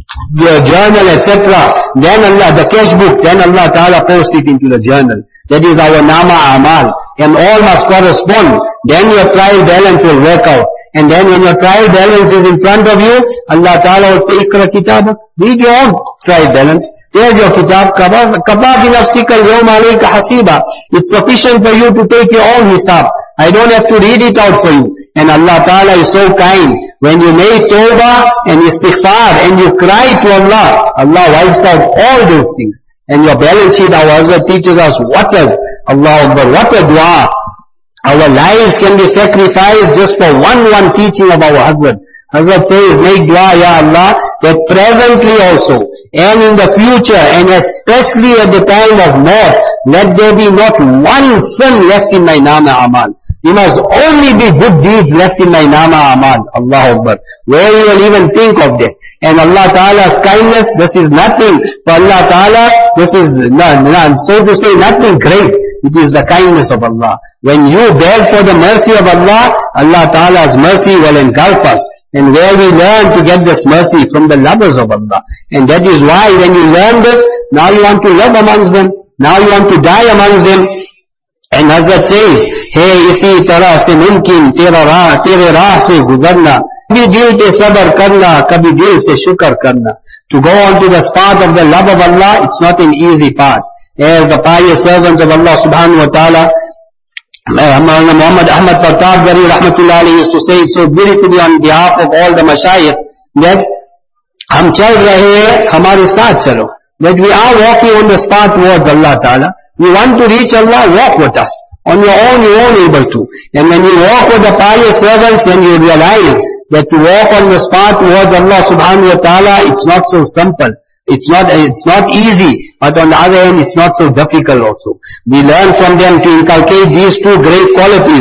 the journal, et cetera. Then Allah, the cash book, then Allah Ta'ala posts it into the journal. That is our nama amal. And all must correspond. Then your trial balance will work out. And then when your trial balance is in front of you, Allah Ta'ala will say, Ikra kitabak. Read your own trial balance. There's your kitab. Kaba bi nafsika al-yawma alayka hasiba. It's sufficient for you to take your own hisab. I don't have to read it out for you. And Allah Ta'ala is so kind. When you make tawbah and istighfar and you cry to Allah, Allah wipes out all those things. And your balance sheet, our Hazrat teaches us what a, Allah Akbar, what a dua. Our lives can be sacrificed just for one, one teaching of our Hazrat. Hazrat says, make dua, Ya Allah, that presently also, and in the future, and especially at the time of maut, let there be not one sin left in my nama amal. You must only be good deeds left in my nama amal. Allah Akbar. Where you will even think of that. And Allah Ta'ala's kindness, this is nothing. For Allah Ta'ala, this is, so to say, nothing great. It is the kindness of Allah. When you beg for the mercy of Allah, Allah Ta'ala's mercy will engulf us. And where we learn to get this mercy from the lovers of Allah. And that is why when you learn this, now you want to live amongst them. Now you want to die amongst them. And Hazrat says, hey, isi tarah se mumkin tera raah, tere raah se guzarna. Kabhi dil pe sabr karna, kabhi dil se shukr karna. To go on to the path of the love of Allah, it's not an easy path. as the pious servants of Allah subhanahu wa ta'ala. Muhammad Ahmad Partabgari rahmatullah alayhi used to say it so beautifully on behalf of all the mashayikh that hum chal rahe hain, hamare saath chalo. That we are walking on the path towards Allah ta'ala. You want to reach Allah, walk with us. On your own, you won't able to. And when you walk with the pious servants, then you realize that to walk on this path towards Allah subhanahu wa ta'ala, it's not so simple. It's not, it's not easy. But on the other hand, it's not so difficult also. We learn from them to inculcate these two great qualities.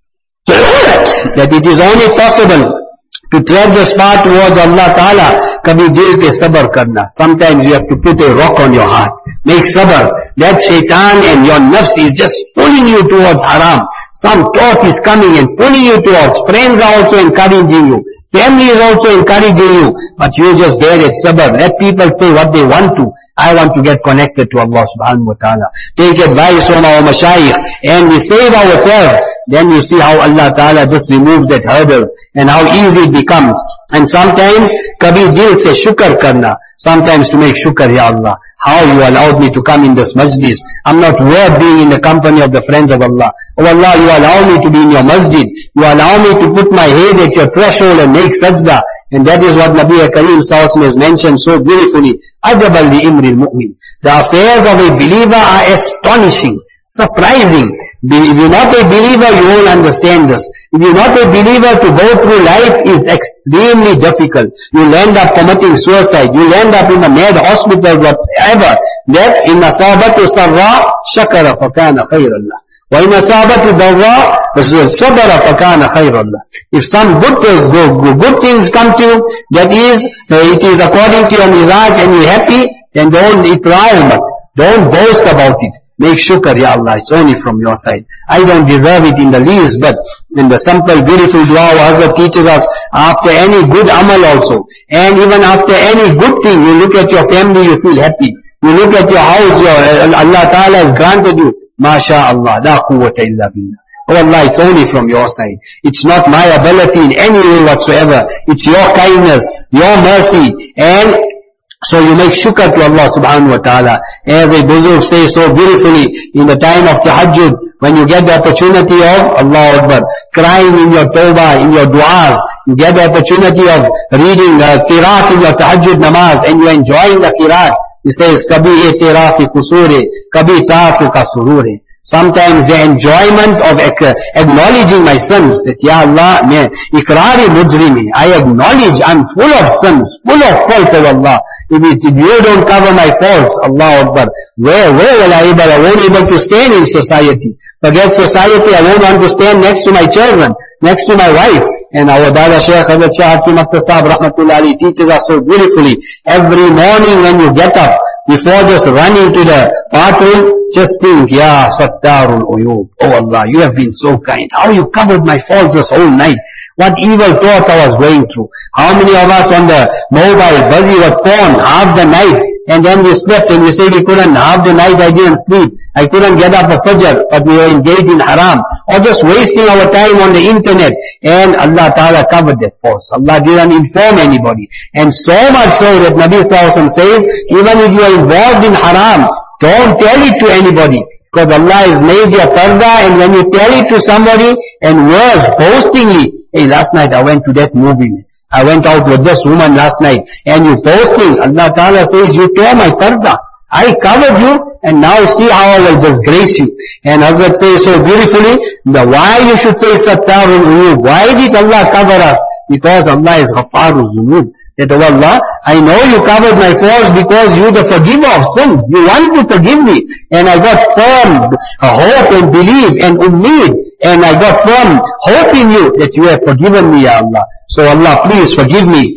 That it is only possible to tread this path towards Allah ta'ala. Kabhi dil pe sabr karna. Sometimes you have to put a rock on your heart. Make sabr. That shaitan and your nafs is just pulling you towards haram. Some talk is coming and pulling you towards. Friends are also encouraging you. Family is also encouraging you. But you just bear it sabr. Let people say what they want to. I want to get connected to Allah subhanahu wa ta'ala. Take advice from our mashayikh and we save ourselves. Then you see how Allah ta'ala just removes that hurdles and how easy it becomes. And sometimes, kabhi dil se shukr karna. Sometimes to make shukr, Ya Allah, how you allowed me to come in this majlis. I'm not worth being in the company of the friends of Allah. Oh Allah, you allow me to be in your masjid. You allow me to put my head at your threshold and make sajda. And that is what Nabi Kareem Sallallahu Alaihi Wasallam has mentioned so beautifully. Ajabal li imri al-mu'min. The affairs of a believer are astonishing, surprising. If you're not a believer, you won't understand this. If you're not a believer, to go through life is extremely difficult. You'll end up committing suicide. You'll end up in a mad hospital, whatever. That in asabatu sarra shakara fakana khayrallah. Wa in asabatu darra sabara fakana khayrallah. If some good, good, good things come to you, that is, it is according to your mizaj and you're happy, then don't itra'umat. Don't boast about it. Make shukr, Ya Allah, it's only from your side. I don't deserve it in the least, but in the simple, beautiful dua Hazrat teaches us, after any good amal also, and even after any good thing, you look at your family, you feel happy. You look at your house, your, Allah Ta'ala has granted you, MashaAllah, la quwwata illa billah. Oh Allah, it's only from your side. It's not my ability in any way whatsoever. It's your kindness, your mercy, and so you make shukr to Allah subhanahu wa ta'ala. As a buzurg says so beautifully, in the time of tahajjud, when you get the opportunity of, Allah Akbar, crying in your tawbah, in your du'as, you get the opportunity of reading uh, qiraat in your tahajjud namaz, and you're enjoying the qiraat. He says, kabhi e tera fi kusure, kabhi taatu ka surure. Sometimes the enjoyment of acknowledging my sins, that Ya Allah, mein ikrari mujrimi, I acknowledge I'm full of sins, full of fault of Allah. If, it, if you don't cover my faults, Allah Akbar, where, where will I able, I won't able to stand in society. Forget society, I won't want to stand next to my children, next to my wife. And our Dada Shaykh Hazrat Shah Hakim Akhtar Sahab Rahmatullah Ali teaches us so beautifully. Every morning when you get up, before just running to the bathroom, just think, Ya Sattarul Uyub. Oh Allah, you have been so kind. How you covered my faults this whole night. What evil thoughts I was going through. How many of us on the mobile, busy with porn, half the night, and then we slept and we say we couldn't, half the night I didn't sleep. I couldn't get up a fajr, but we were engaged in haram. Or just wasting our time on the internet. And Allah Ta'ala covered that for us. Allah didn't inform anybody. And so much so that Nabi Sallallahu Alaihi Wasallam says, even if you are involved in haram, don't tell it to anybody. Because Allah has made your parda, and when you tell it to somebody, and worse, boastingly, hey, last night I went to that movie. I went out with this woman last night, and you posting, Allah Ta'ala says, you tore my parda. I covered you, and now see how I will disgrace you. And Hazrat says so beautifully, the why you should say Sattarul Uyub. Why did Allah cover us? Because Allah is Ghafarul Zunub. That, oh Allah, I know you covered my faults because you the forgiver of sins. You want to forgive me. And I got firm hope and belief and ummeed. And I got firm hope in you that you have forgiven me, Ya Allah. So Allah, please forgive me.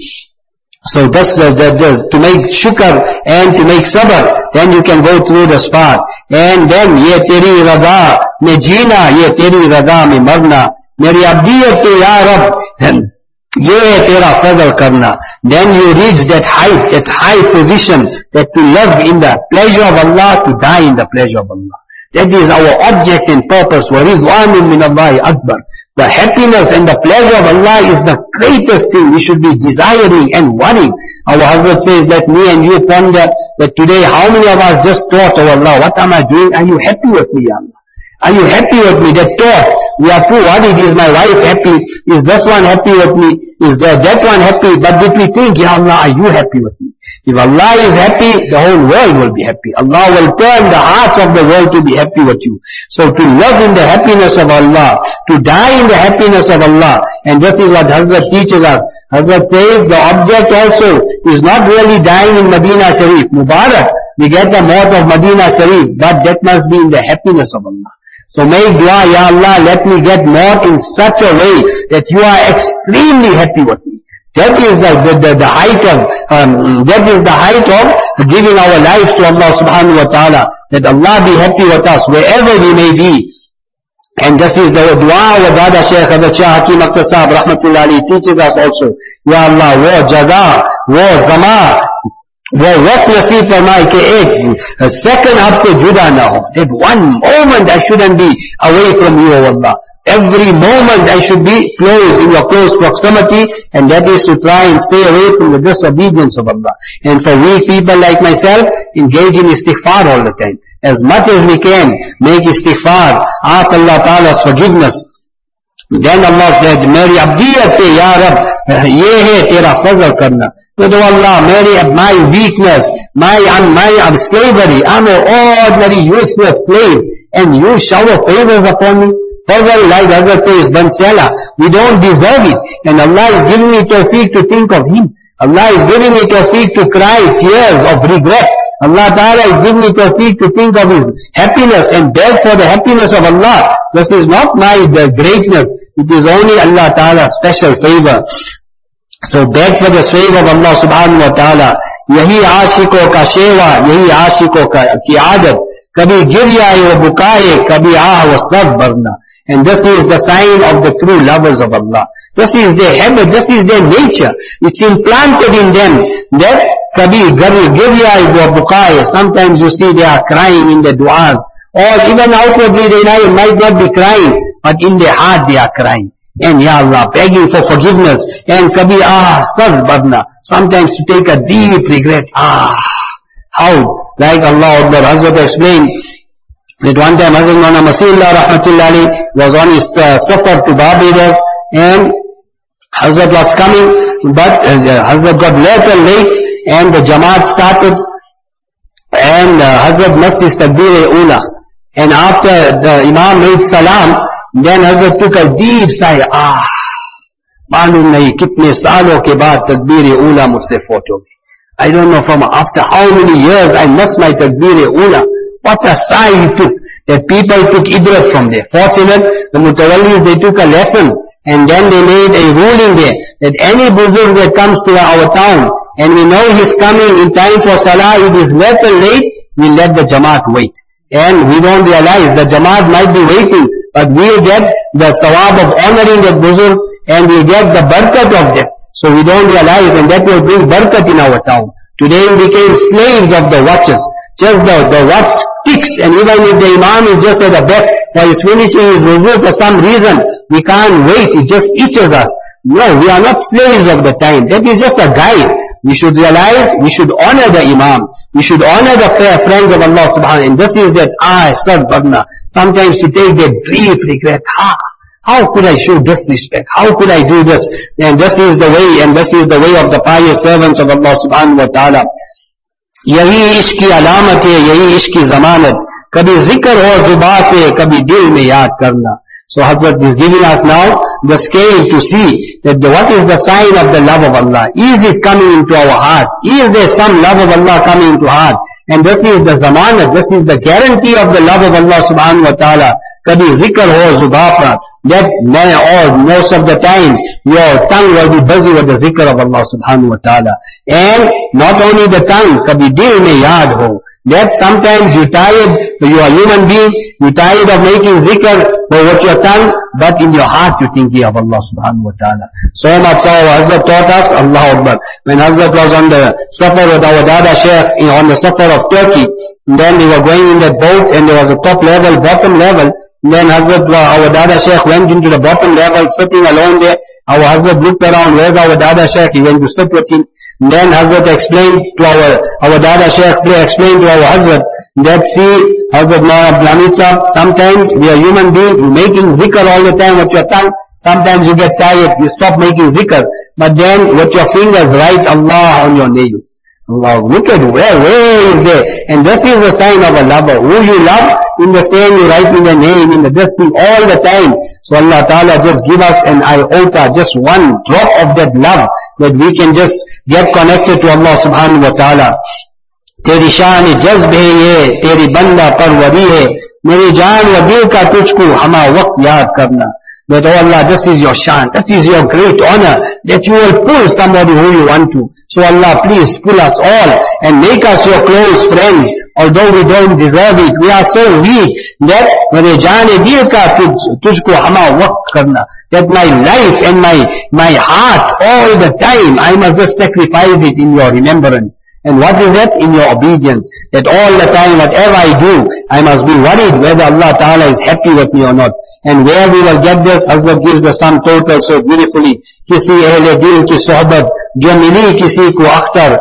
So that's uh, that, that, to make shukr and to make sabr, then you can go through the path. And then, ye teri rada me jeena, ye teri rada me marna, meri abdiyat pe ya Rab, ye tera fadl karna. Then you reach that height, that high position, that to live in the pleasure of Allah, to die in the pleasure of Allah. That is our object and purpose. وَرِضْوَانٌ مِّنَ اللَّهِ أَكْبَرُ. The happiness and the pleasure of Allah is the greatest thing we should be desiring and wanting. Our Hazrat says, let me and you ponder that today how many of us just thought, oh Allah, what am I doing? Are you happy with me, Ya Allah? Are you happy with me? That thought, we are too worried, is my wife happy? Is this one happy with me? Is that, that one happy? But did we think, Ya Allah, are you happy with me? If Allah is happy, the whole world will be happy. Allah will turn the hearts of the world to be happy with you. So to live in the happiness of Allah, to die in the happiness of Allah, and this is what Hazrat teaches us. Hazrat says the object also is not really dying in Medina Sharif. Mubarak, we get the mouth of Medina Sharif, but that must be in the happiness of Allah. So make dua, Ya Allah, let me get mouth in such a way that you are extremely happy with me. That is the, the, the, the height of, um, that is the height of giving our lives to Allah subhanahu wa ta'ala. That Allah be happy with us wherever we may be. And this is the dua wa Dada Shaykh Hazrat Shah Hakeem Akhtar Sahab rahmatullah alayhi teaches us also. Ya Allah, wo jaga, wo zama, wo waqt naseeb farmaye ke ek second aapse juda na ho. That one moment I shouldn't be away from you, O Allah. Every moment I should be close, in your close proximity, and that is to try and stay away from the disobedience of Allah. And for weak people like myself, engage in istighfar all the time. As much as we can, make istighfar, ask Allah Ta'ala's forgiveness. Then Allah said, Meri abdiyat pe, Ya Rab, ye hai tera fazl karna. So Allah, Meri, my weakness, my, my slavery, I'm an ordinary useless slave, and you shower favors upon me. Fazl, like Hazrat says, Bansala, we don't deserve it. And Allah is giving me tawfiq to think of Him. Allah is giving me tawfiq to cry tears of regret. Allah Ta'ala is giving me tawfiq to think of His happiness and beg for the happiness of Allah. This is not my the greatness. It is only Allah Ta'ala's special favor. So beg for the favor of Allah Subhanahu Wa Ta'ala. Yahi aashikon ka shewa, yahi aashikon ka ki aadat. Kabhi gir jaaye wo bukaye, kabhi aah wo sab barna. And this is the sign of the true lovers of Allah. This is their habit, this is their nature. It's implanted in them that kabhi girya wa bukai. Sometimes you see they are crying in the du'as. Or even outwardly they might not be crying, but in their heart they are crying. And Ya Allah, begging for forgiveness. And kabhi ah sar barna. Sometimes to take a deep regret. Ah, how? Like Allah Akbar, Hazrat explained, that one time Hazrat Maulana Masihullah rahmatullah alayhi was on his uh, safar to Barbados, and Hazrat was coming, but uh, Hazrat got little late, and the Jamaat started, and uh, Hazrat missed his takbir-e-ula. And after the Imam made salam, then Hazrat took a deep sigh. Ah, मालूम नहीं कितने सालों के बाद takbir-e-ula मुझसे fought हो गई. I don't know from after how many years I missed my takbir-e-ula. What a sigh he took, that people took idrat from there. Fortunate, the Mutawallis, they took a lesson, and then they made a ruling there, that any buzurg that comes to our town, and we know he's coming in time for salah, it is little late, we let the Jamaat wait. And we don't realize the Jamaat might be waiting, but we'll get the sawab of honoring that buzurg, and we'll get the barakat of that. So we don't realize, and that will bring barakat in our town. Today we became slaves of the watches. Just the, the watch ticks, and even if the Imam is just at the back, or is finishing his wudu for some reason, we can't wait, it just itches us. No, we are not slaves of the time. That is just a guide. We should realize, we should honor the Imam. We should honor the fair friends of Allah subhanahu wa ta'ala. And this is that, ah, sar barna. Sometimes to take that deep regret, ah, how could I show disrespect? How could I do this? And this is the way, and this is the way of the pious servants of Allah subhanahu wa ta'ala. यही इश्क की अलामत है, यही इश्क की जमानत, कभी जिक्र हो जुबान से, कभी दिल में याद करना. So Hazrat is giving us now the scale to see that the, what is the sign of the love of Allah. Is it coming into our hearts? Is there some love of Allah coming into heart? And this is the zamanat, this is the guarantee of the love of Allah subhanahu wa ta'ala. Kabhi zikr ho zubaan par, that or most of the time your tongue will be busy with the zikr of Allah subhanahu wa ta'ala. And not only the tongue, kabhi dil mein yaad ho. That sometimes you're tired, you are a human being, you're tired of making zikr with your tongue, but in your heart you're thinking of Allah subhanahu wa ta'ala. So much so Hazrat taught us, Allah Akbar. When Hazrat was on the safar with our Dada Shaykh, on the safar of Turkey, then they were going in that boat, and there was a top level, bottom level, and then Hazrat, our Dada Shaykh went into the bottom level, sitting alone there. Our Hazrat looked around, where's our Dada Shaykh? He went to sit with him. Then Hazrat explained to our, our Dada Shaykh explained to our Hazrat that see, Hazrat Maulana Abdul Hamid Sahib, sometimes we are human beings, making zikr all the time with your tongue. Sometimes you get tired, you stop making zikr. But then with your fingers write Allah on your nails. Allah, look at where, where is there? And this is a sign of a lover. Who you love, in the same you write in the name, in the destiny, all the time. So Allah Ta'ala just give us an iota, just one drop of that love, that we can just get connected to Allah Subhanahu Wa Ta'ala. तेरी शान जज्ब है ये, तेरी बंदा परवरी है, मेरी जान व दिल का तुझको हमा वक्त याद करना. That, oh Allah, this is your shan, that is your great honor, that you will pull somebody who you want to. So Allah, please pull us all and make us your close friends, although we don't deserve it. We are so weak that मेरे जाने दिल का तुझको हमा वक्त करना. That my life and my, my heart all the time, I must just sacrifice it in your remembrance. And what is that? In your obedience. That all the time, whatever I do, I must be worried whether Allah Ta'ala is happy with me or not. And where we will get this, Hazrat gives the sum total so beautifully. Kisi ahle dil ki sohbat, jo mili kisi ko akhtar,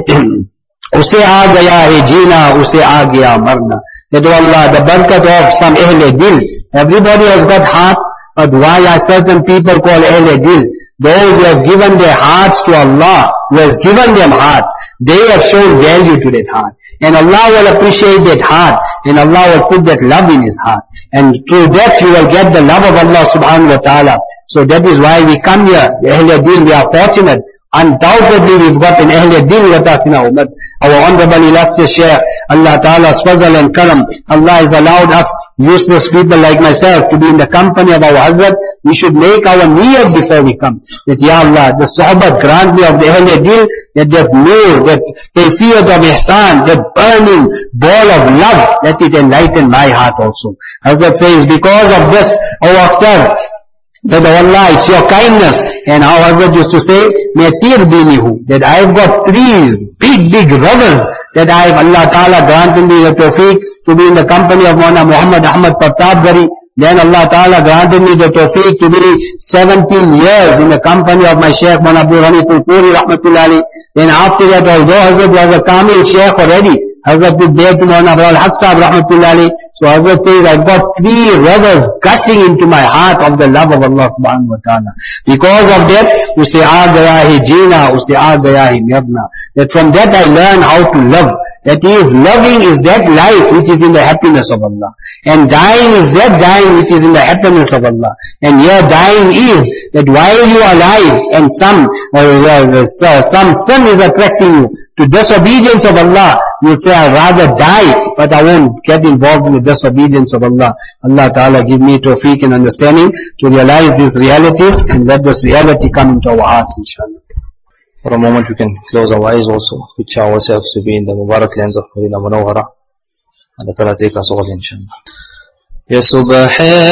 usse aa gaya hai jeena, usse aa gaya marna. That, oh Allah, the barakat of some ahle dil. Everybody has got hearts, but why are certain people called ahle dil? Those who have given their hearts to Allah, who has given them hearts, they have shown value to that heart. And Allah will appreciate that heart, and Allah will put that love in his heart. And through that you will get the love of Allah Subhanahu Wa Ta'ala. So that is why we come here, Ahle Dil, we are fortunate. Undoubtedly we've got an Ahle Dil with us in our midst. Our Honorable illustrious Shaykh, Allah Ta'ala's fazal and karam, Allah has allowed us useless people like myself to be in the company of our Hazrat. We should make our niyyat before we come. That, Ya Allah, the Sohbat grant me of the Ahle Dil, that that nur, that kayfiyat of ihsan, that burning ball of love, let it enlighten my heart also. Hazrat says, because of this, O Akhtar, that, oh Allah, it's your kindness. And how Hazrat used to say, मैं तीर बीनी हूँ, that I have got three big, big rivers, that I have, Allah Ta'ala granted me the tawfiq to be in the company of Maulana Muhammad Ahmad Pratapgari. Then Allah Ta'ala granted me the tawfiq to be seventeen years in the company of my Shaykh Maulana Abdul Ghani Purpuri Rahmatullahi. Then after that, although Hazrat was a Kamil Shaykh already, Hazrat did there to Maulana Abdul Haq Sahib Rahmatullahi. So Hazrat says, I've got three rivers gushing into my heart of the love of Allah Subhanahu Wa Ta'ala. Because of that, usse aa gaya hai jeena, usse aa gaya hai marna. That from that I learn how to love. That is, loving is that life which is in the happiness of Allah. And dying is that dying which is in the happiness of Allah. And your dying is that while you are alive and some, uh, uh, some sin is attracting you to disobedience of Allah, you say, I'd rather die, but I won't get involved in the disobedience of Allah. Allah Ta'ala give me tawfiq and understanding to realize these realities and let this reality come into our hearts, inshallah. For a moment we can close our eyes also, picture ourselves to be in the Mubarak lands of Madinah Munawwara. Allah Ta'ala take us all, inshallah. Ya Subh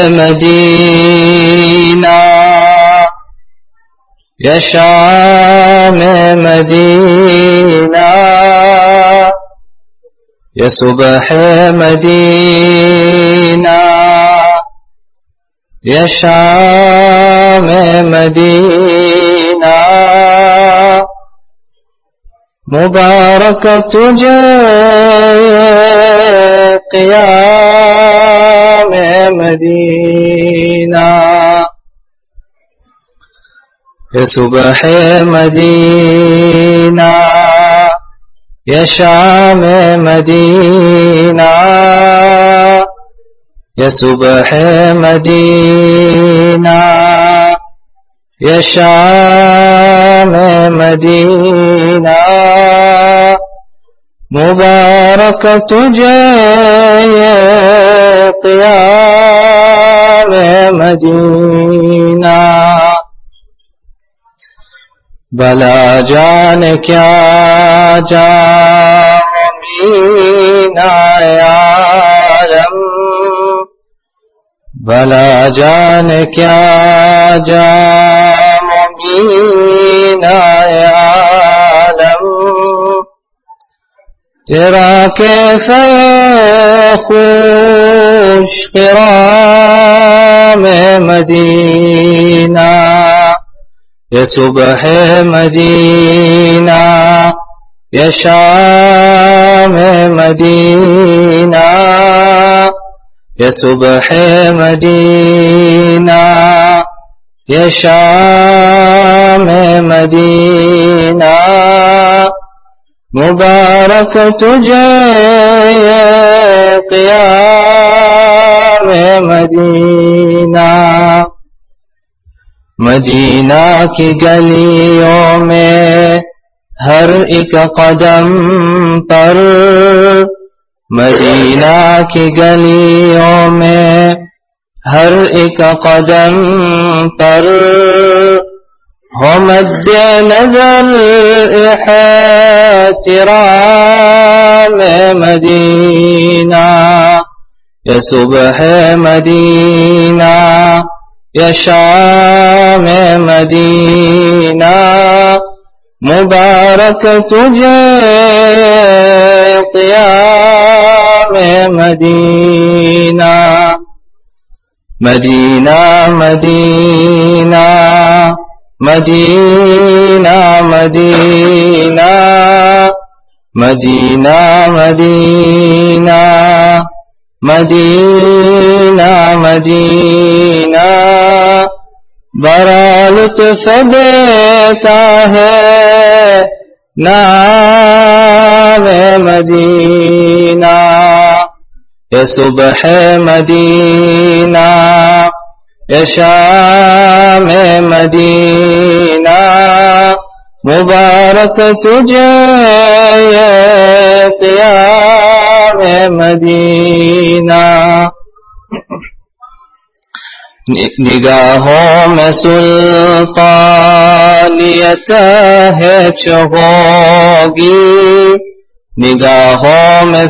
Madina, Ya Sham Madina, Ya Subh Madina, Ya Sham Madina, मुबारक तुझे क़ियाम Medina. ये सुबह Medina, ये शाम Medina, ये सुबह Medina, ये शाम मदीना, मुबारक तुझे क़ियाम मदीना. भला जान क्या जामीना आलम, भला जान क्या जामीना आलम, तेरा कैफ़े खुश क़िराम मदीना. یہ صبح مدینہ یہ شام مدینہ یہ صبح مدینہ یہ شام مدینہ مبارک تجھے قیام مدینہ مدینہ کی گلیوں میں ہر ایک قدم پر مدینہ کی گلیوں میں ہر ایک قدم پر ہو مد نظر احترام مدینہ یہ صبح مدینہ یہ شام مدینہ مبارک تجھے قیام مدینہ مدینہ مدینہ مدینہ مدینہ مدینہ مدینہ مدینہ مدینہ بڑا لطف دیتا ہے نام مدینہ یہ صبح مدینہ یہ شام مدینہ مبارک تجھے قیام مدینہ نگاہوں میں سلطانیت ہے چہوگی نگاہوں میں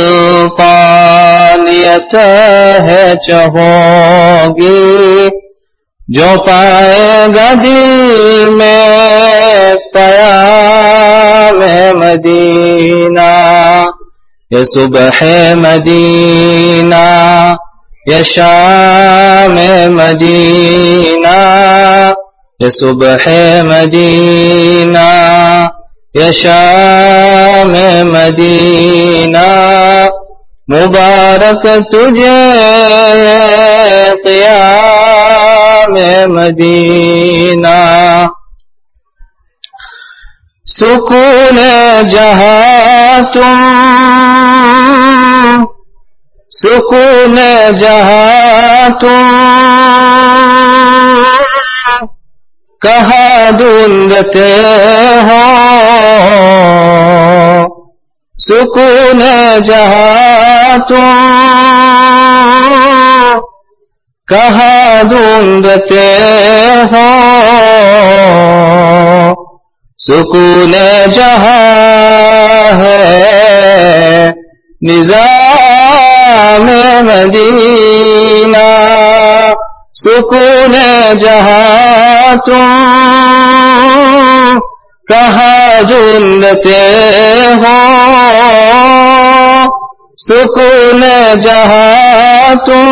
سلطانیت ہے چہوگی جو پائے گا دل میں پیام مدینہ یہ صبح مدینہ یہ شام مدینہ یہ صبح مدینہ یہ شام مدینہ مبارک تجھے قیام مدینہ سکون جہاں تم سکون جہاں تم کہاں ڈھونڈتے ہو سکون جہاں تم کہاں ڈھونڈتے ہو سکون جہاں ہے نظام مدینہ سکون جہاں تم کہاں ڈھونڈتے ہو سکون جہاں تم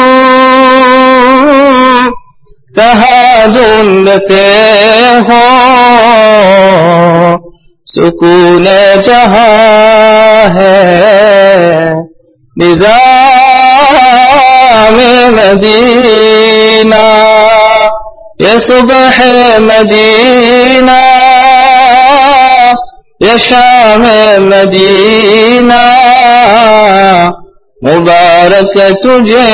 کہاں ڈھونڈتے ہو سکون جہاں ہے نظام مدینہ یہ صبح مدینہ یہ شام مدینہ مبارک تجھے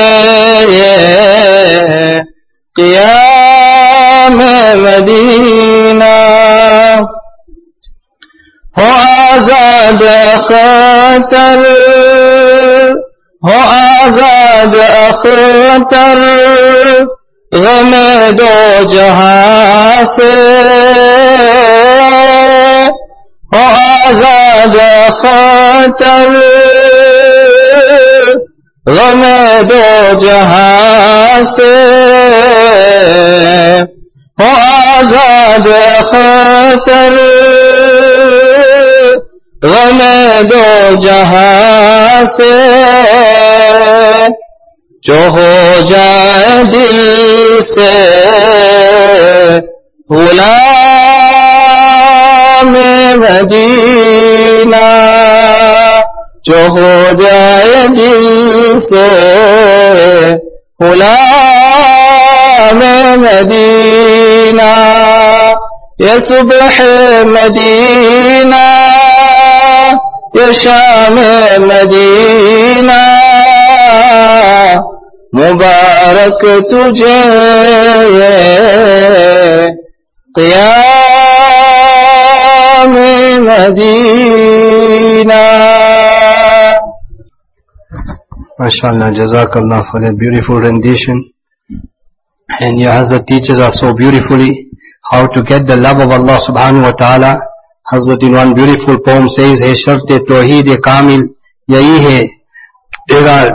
قیام مدینہ ہو آزاد اختر ہو آزاد اختر غم دو جہاں سے ہو آزاد اختر غم دو جہاں سے ہو آزاد اختر غم دو جہاں سے جو ہو جائے دل سے غلام मदीना जो हो जाए दिल से गुलाम मदीना ये सुबह मदीना ये शाम मदीना मुबारक तुझे क़याम Madina. MashaAllah, Jazakallah for that beautiful rendition. And your Hazrat teaches us so beautifully how to get the love of Allah subhanahu wa ta'ala. Hazrat in one beautiful poem says, Hai shart-e tawheed-e kamil, yahi hai tera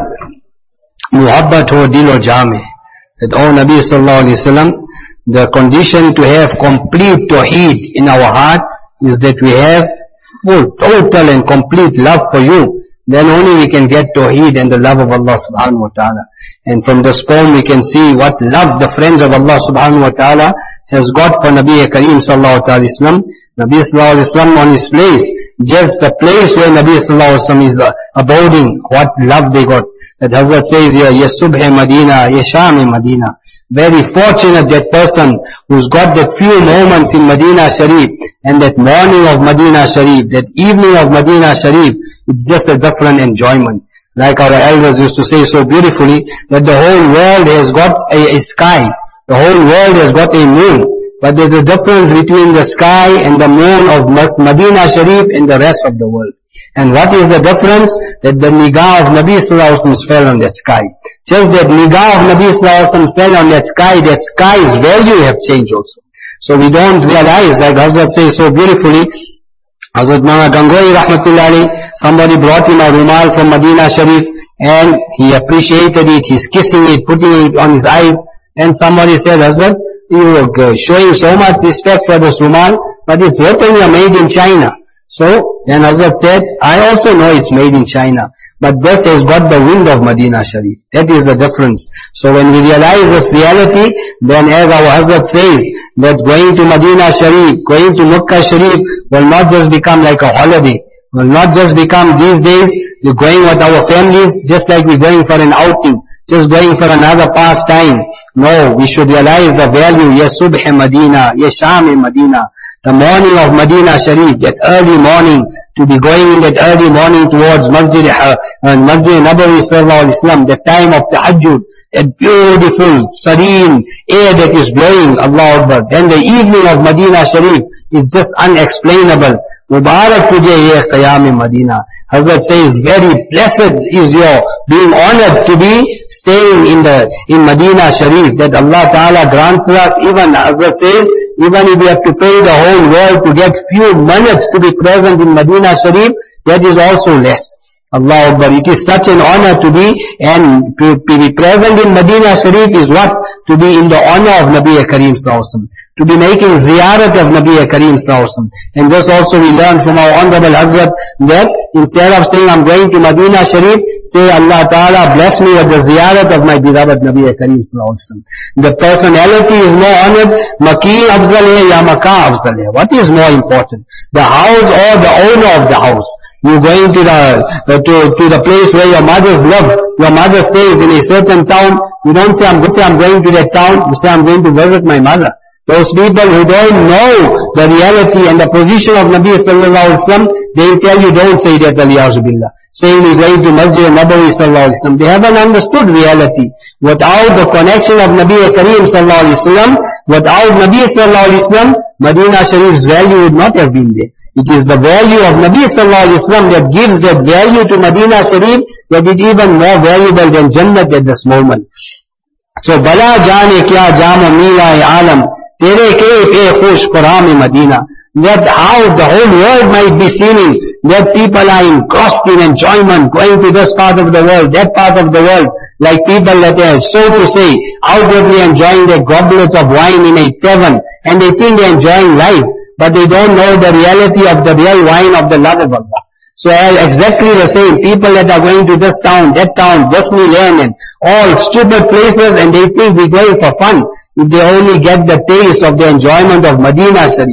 muhabbat ho dil o jame. That, O Nabi sallallahu alayhi wa sallam, the condition to have complete tawheed in our heart is that we have full, total and complete love for you. Then only we can get tawheed and the love of Allah subhanahu wa ta'ala. And from this poem we can see what love the friends of Allah subhanahu wa ta'ala has got for Nabi Kareem sallallahu alayhi wa sallam. Nabi sallallahu alayhi wa sallam on his place, just the place where Nabi sallallahu alayhi wa sallam is abiding, what love they got. That Hazrat says here, Ye subh Madina, Ye sham Madina. Very fortunate that person who's got that few moments in Medina Sharif, and that morning of Medina Sharif, that evening of Medina Sharif, it's just a different enjoyment. Like our elders used to say so beautifully, that the whole world has got a, a sky, the whole world has got a moon, but there's a difference between the sky and the moon of Medina Sharif and the rest of the world. And what is the difference? That the nigah of Nabi sallallahu alaihi wasallam fell on that sky. Just that nigah of Nabi sallallahu alaihi wasallam fell on that sky, that sky's value have changed also. So we don't realize, like Hazrat says so beautifully, Hazrat Mawlana Gangohi rahmatullahi alayhi, somebody brought him a rumal from Medina Sharif, and he appreciated it, he's kissing it, putting it on his eyes, and somebody said, Hazrat, you are showing so much respect for this rumal, but it's written here made in China. So, then Hazrat said, I also know it's made in China, but this has got the wind of Medina Sharif. That is the difference. So when we realize this reality, then as our Hazrat says, that going to Medina Sharif, going to Makkah Sharif will not just become like a holiday, will not just become these days, we're going with our families, just like we're going for an outing, just going for another pastime. No, we should realize the value, Ya subh Medina, Ya sham Medina. The morning of Medina Sharif, that early morning, to be going in that early morning towards Masjid, uh, Masjid Nabawi sallallahu alayhi wa sallam, the time of Tahajjud, that beautiful, serene air that is blowing, Allah Akbar. Then the evening of Medina Sharif is just unexplainable. Mubarak tujhe ye Qiyam Medina. Hazrat says, very blessed is your being honored to be staying in the, in Medina Sharif, that Allah Ta'ala grants us, even Hazrat says, even if we have to pay the whole world to get few minutes to be present in Medina Sharif, that is also less. Allah Akbar. It is such an honor to be, and to, to be present in Medina Sharif is what? To be in the honor of Nabi Kareem sallallahu alaihi wasallam. To be making ziyarat of Nabi Kareem sallallahu alaihi wasallam. And this also we learn from our Honorable Hazrat, that instead of saying I'm going to Medina Sharif, say Allah Ta'ala bless me with the ziyarat of my beloved Nabi Kareem sallallahu alaihi wasallam. The personality is more honored, Maki afzal hai ya Makkah afzal hai. What is more important? The house or the owner of the house? You going to the, uh, to, to the place where your mothers live, your mother stays in a certain town, you don't say I'm, say I'm going to that town, you say I'm going to visit my mother. Those people who don't know the reality and the position of Nabi sallallahu alaihi wasallam, they will tell you don't say that, aliyazu billah. Saying we're going to Masjid Nabawi sallallahu alaihi wasallam. They haven't understood reality. Without the connection of Nabi Kareem sallallahu alaihi wasallam, without Nabi sallallahu alaihi wasallam, Medina Sharif's value would not have been there. It is the value of Nabi sallallahu alaihi wasallam that gives that value to Medina Sharif, that is even more valuable than Jannat at this moment. So, Bala jane kya jama mila alam, tere kaif e khush Quram Medina. That how the whole world might be seeming, that people are engrossed in enjoyment, going to this part of the world, that part of the world, like people that are, so to say, outwardly enjoying their goblets of wine in a tavern, and they think they're enjoying life, but they don't know the reality of the real wine of the love of Allah. So exactly the same, people that are going to this town, that town, Disneyland, and all stupid places, and they think we're going for fun. If they only get the taste of the enjoyment of Medina Sharif,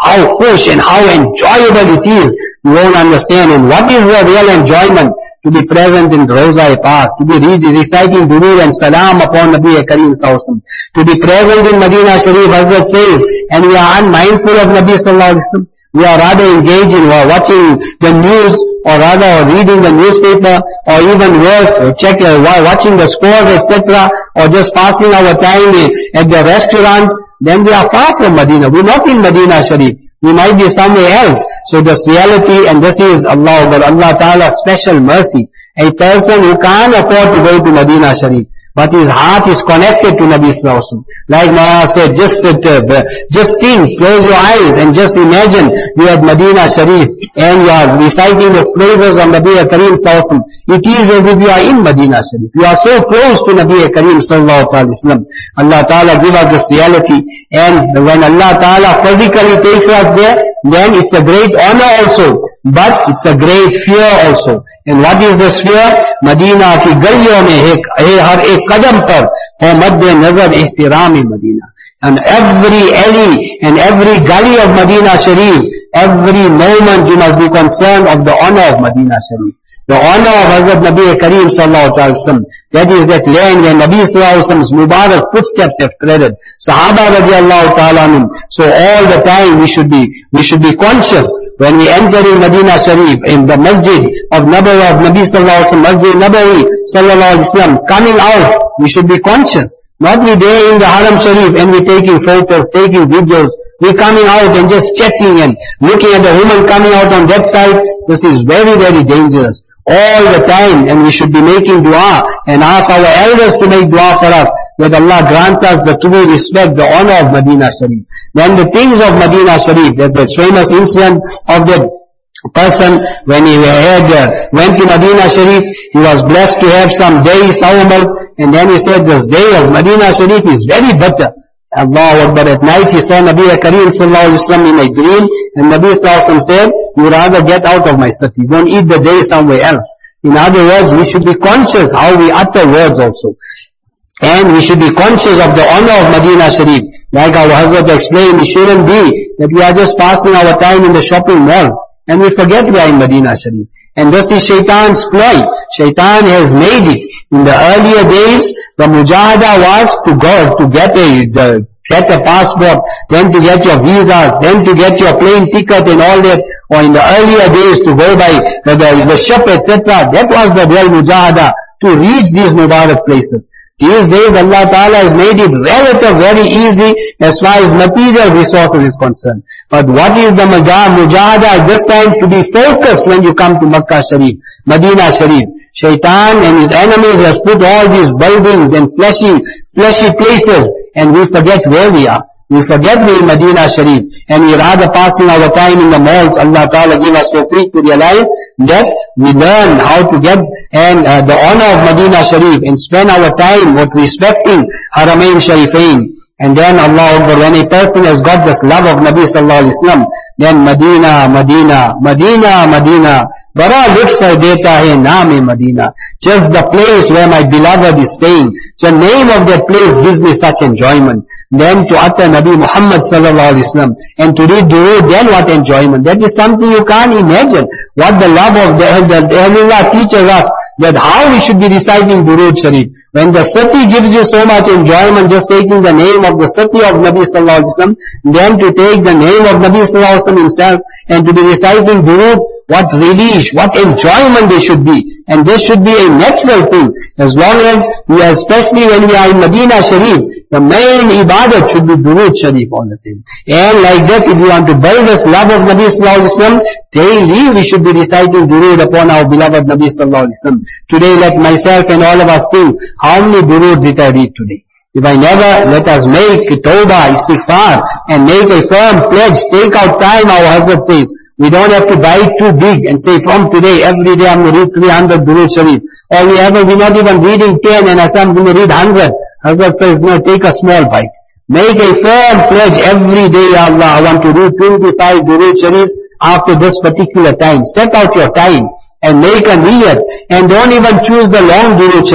how push and how enjoyable it is, you won't understand. And what is the real enjoyment? To be present in Rawza Park, to be reciting durood and salam upon Nabi Kareem Sallallahu Alaihi Wasallam, to be present in Medina Sharif, Hazrat says, and we are unmindful of Nabi Sallallahu Alaihi Wasallam. We are rather engaged in or watching the news, or rather reading the newspaper, or even worse, check, uh, watching the scores, et cetera, or just passing our time at the restaurants. Then we are far from Medina. We are not in Medina Sharif. We might be somewhere else. So this reality, and this is Allah, but Allah Ta'ala's special mercy. A person who can't afford to go to Medina Sharif, but his heart is connected to Nabi Sallallahu Alaihi Wasallam. Like Mawlana said, just, uh, just think, close your eyes and just imagine you at Medina Sharif and you are reciting the praises of Nabi Kareem Sallallahu Alaihi Wasallam. It is as if you are in Medina Sharif. You are so close to Nabi Kareem Sallallahu Alaihi Wasallam. Allah Ta'ala give us this reality, and when Allah Ta'ala physically takes us there, then it's a great honor also, but it's a great fear also. And what is this fear? Medina ki galiyon mein har ek qadam par ho madde nazar ihtiram Medina. And every alley and every gully of Medina Sharif, every moment you must be concerned of the honor of Medina Sharif. The honor of Hazrat Nabi Kareem Sallallahu Alaihi Wasallam. That is that land where Nabi Sallallahu Alaihi Wasallam's Mubarak footsteps have treaded. Sahaba radiallahu ta'ala anhum. So all the time we should be, we should be conscious when we enter in Medina Sharif, in the masjid of Nabawi, of Nabi Sallallahu Alaihi Wasallam, Masjid Nabawi Sallallahu Alaihi Wasallam, coming out, we should be conscious. Not we there in the Haram Sharif and we taking photos, taking videos. We're coming out and just chatting and looking at the woman coming out on that side. This is very, very dangerous. All the time, and we should be making dua and ask our elders to make dua for us, that Allah grants us the true respect, the honor of Medina Sharif. Then the things of Medina Sharif, there's a famous incident of that person when he had, uh, went to Medina Sharif. He was blessed to have some day sour milk, and then he said, this day of Medina Sharif is very bitter. Allah Akbar. At night he saw Nabi Kareem Sallallahu Alaihi Wasallam in a dream, and Nabi Sallallahu Alaihi Wasallam said, you rather get out of my city, don't eat the day somewhere else. In other words, we should be conscious how we utter words also. And we should be conscious of the honor of Medina Sharif. Like our Hazrat explained, it shouldn't be that we are just passing our time in the shopping malls, and we forget we are in Medina Sharif. And this is Shaitan's ploy. Shaitan has made it. In the earlier days, the mujahada was to go, to get a, the, get a passport, then to get your visas, then to get your plane ticket and all that, or in the earlier days to go by the, the, the ship, et cetera. That was the real mujahada, to reach these Mubarak places. These days Allah Ta'ala has made it relative very easy as far as material resources is concerned. But what is the mujahada at this time? To be focused when you come to Makkah Sharif, Medina Sharif. Shaitan and his enemies has put all these buildings and fleshy, fleshy places, and we forget where we are. We forget we're in Medina Sharif, and we rather passing our time in the malls. Allah Ta'ala give us so free to realize that we learn how to get and uh, the honor of Medina Sharif and spend our time with respecting Haramain Sharifain. And then Allah Akbar, when a person has got this love of Nabi Sallallahu Alaihi Wasallam, then Medina, Medina, Medina, Medina, Bara lutfa deta hai naam e Medina. Just the place where my beloved is staying. The name of that place gives me such enjoyment. Then to utter Nabi Muhammad Sallallahu Alaihi Wasallam and to read durood, then what enjoyment. That is something you can't imagine. What the love of the, the, the Allah teaches us, that how we should be reciting durood Sharif. When the city gives you so much enjoyment, just taking the name of the city of Nabi Sallallahu Alaihi Wasallam, then to take the name of Nabi Sallallahu Alaihi Wasallam himself and to be reciting durood, what relish, what enjoyment they should be. And this should be a natural thing. As long as we are, especially when we are in Medina Sharif, the main ibadat should be durood Sharif all the time. And like that, if we want to build this love of Nabi Sallallahu Alaihi Wasallam, daily we should be reciting durood upon our beloved Nabi Sallallahu Alaihi Wasallam. Today let myself and all of us think, how many duroods did I read today? If I never, let us make tawbah, istighfar, and make a firm pledge. Take out time, our Hazrat says. We don't have to buy it too big and say from today, every day I'm going to read three hundred durood Sharif. Or we haven't, we're not even reading ten and I say I'm going to read one hundred. Hazrat says, no, take a small bite. Make a firm pledge every day, Ya Allah, I want to read twenty-five durood Sharifs after this particular time. Set out your time and make a niyat. And don't even choose the long durood Sharif.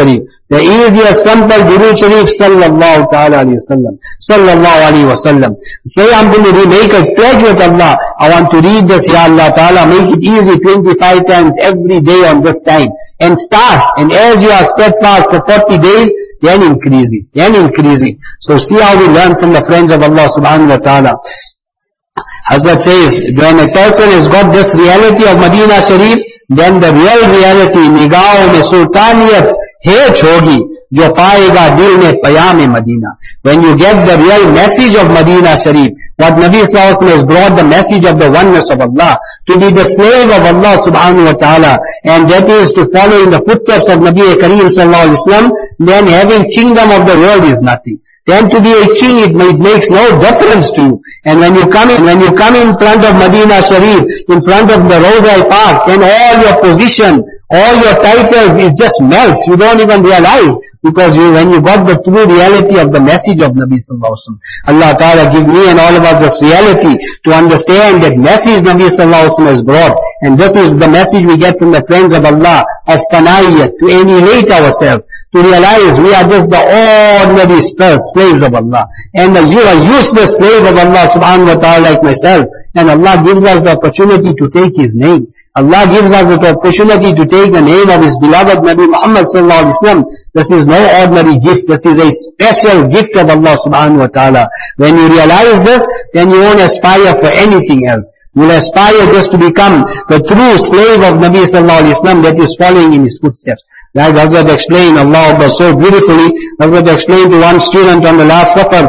The easier, simple Durood Sharif, sallallahu ta'ala alayhi wa sallam. Sallallahu alayhi wa sallam. Say, I'm going to make a pledge with Allah. I want to read this, Ya Allah ta'ala. Make it easy twenty-five times every day on this time. And start. And as you are steadfast for forty days, then increase it. Then increase it. So see how we learn from the friends of Allah subhanahu wa ta'ala. Hazrat says, when a person has got this reality of Medina Sharif, then the real reality, nigaon mein sultaniyat hech hogi, jo paega dil mein payam Medina. When you get the real message of Medina Sharif, what Nabi Sallallahu Alaihi Wasallam has brought the message of the oneness of Allah, to be the slave of Allah subhanahu wa ta'ala, and that is to follow in the footsteps of Nabi Kareem Sallallahu Alaihi Wasallam, then having kingdom of the world is nothing. Then to be a king, it, it makes no difference to you. And when you come in, when you come in front of Medina Sharif, in front of the Rawza Park, then all your position, all your titles is just melts. You don't even realize. Because you, when you got the true reality of the message of Nabi Sallallahu Alaihi Wasallam, Allah Ta'ala give me and all of us this reality to understand that message Nabi Sallallahu Alaihi Wasallam has brought. And this is the message we get from the friends of Allah, of Fanaiyat, to annihilate ourselves, to realize we are just the ordinary slaves of Allah. And you are useless slave of Allah subhanahu wa ta'ala like myself. And Allah gives us the opportunity to take His name. Allah gives us the opportunity to take the name of His beloved Nabi Muhammad sallallahu alaihi wasallam. This is no ordinary gift. This is a special gift of Allah subhanahu wa ta'ala. When you realize this, then you won't aspire for anything else. You will aspire just to become the true slave of Nabi sallallahu alaihi wasallam that is following in his footsteps. Like Hazrat explained, Allah so beautifully, Hazrat explained to one student on the last safar,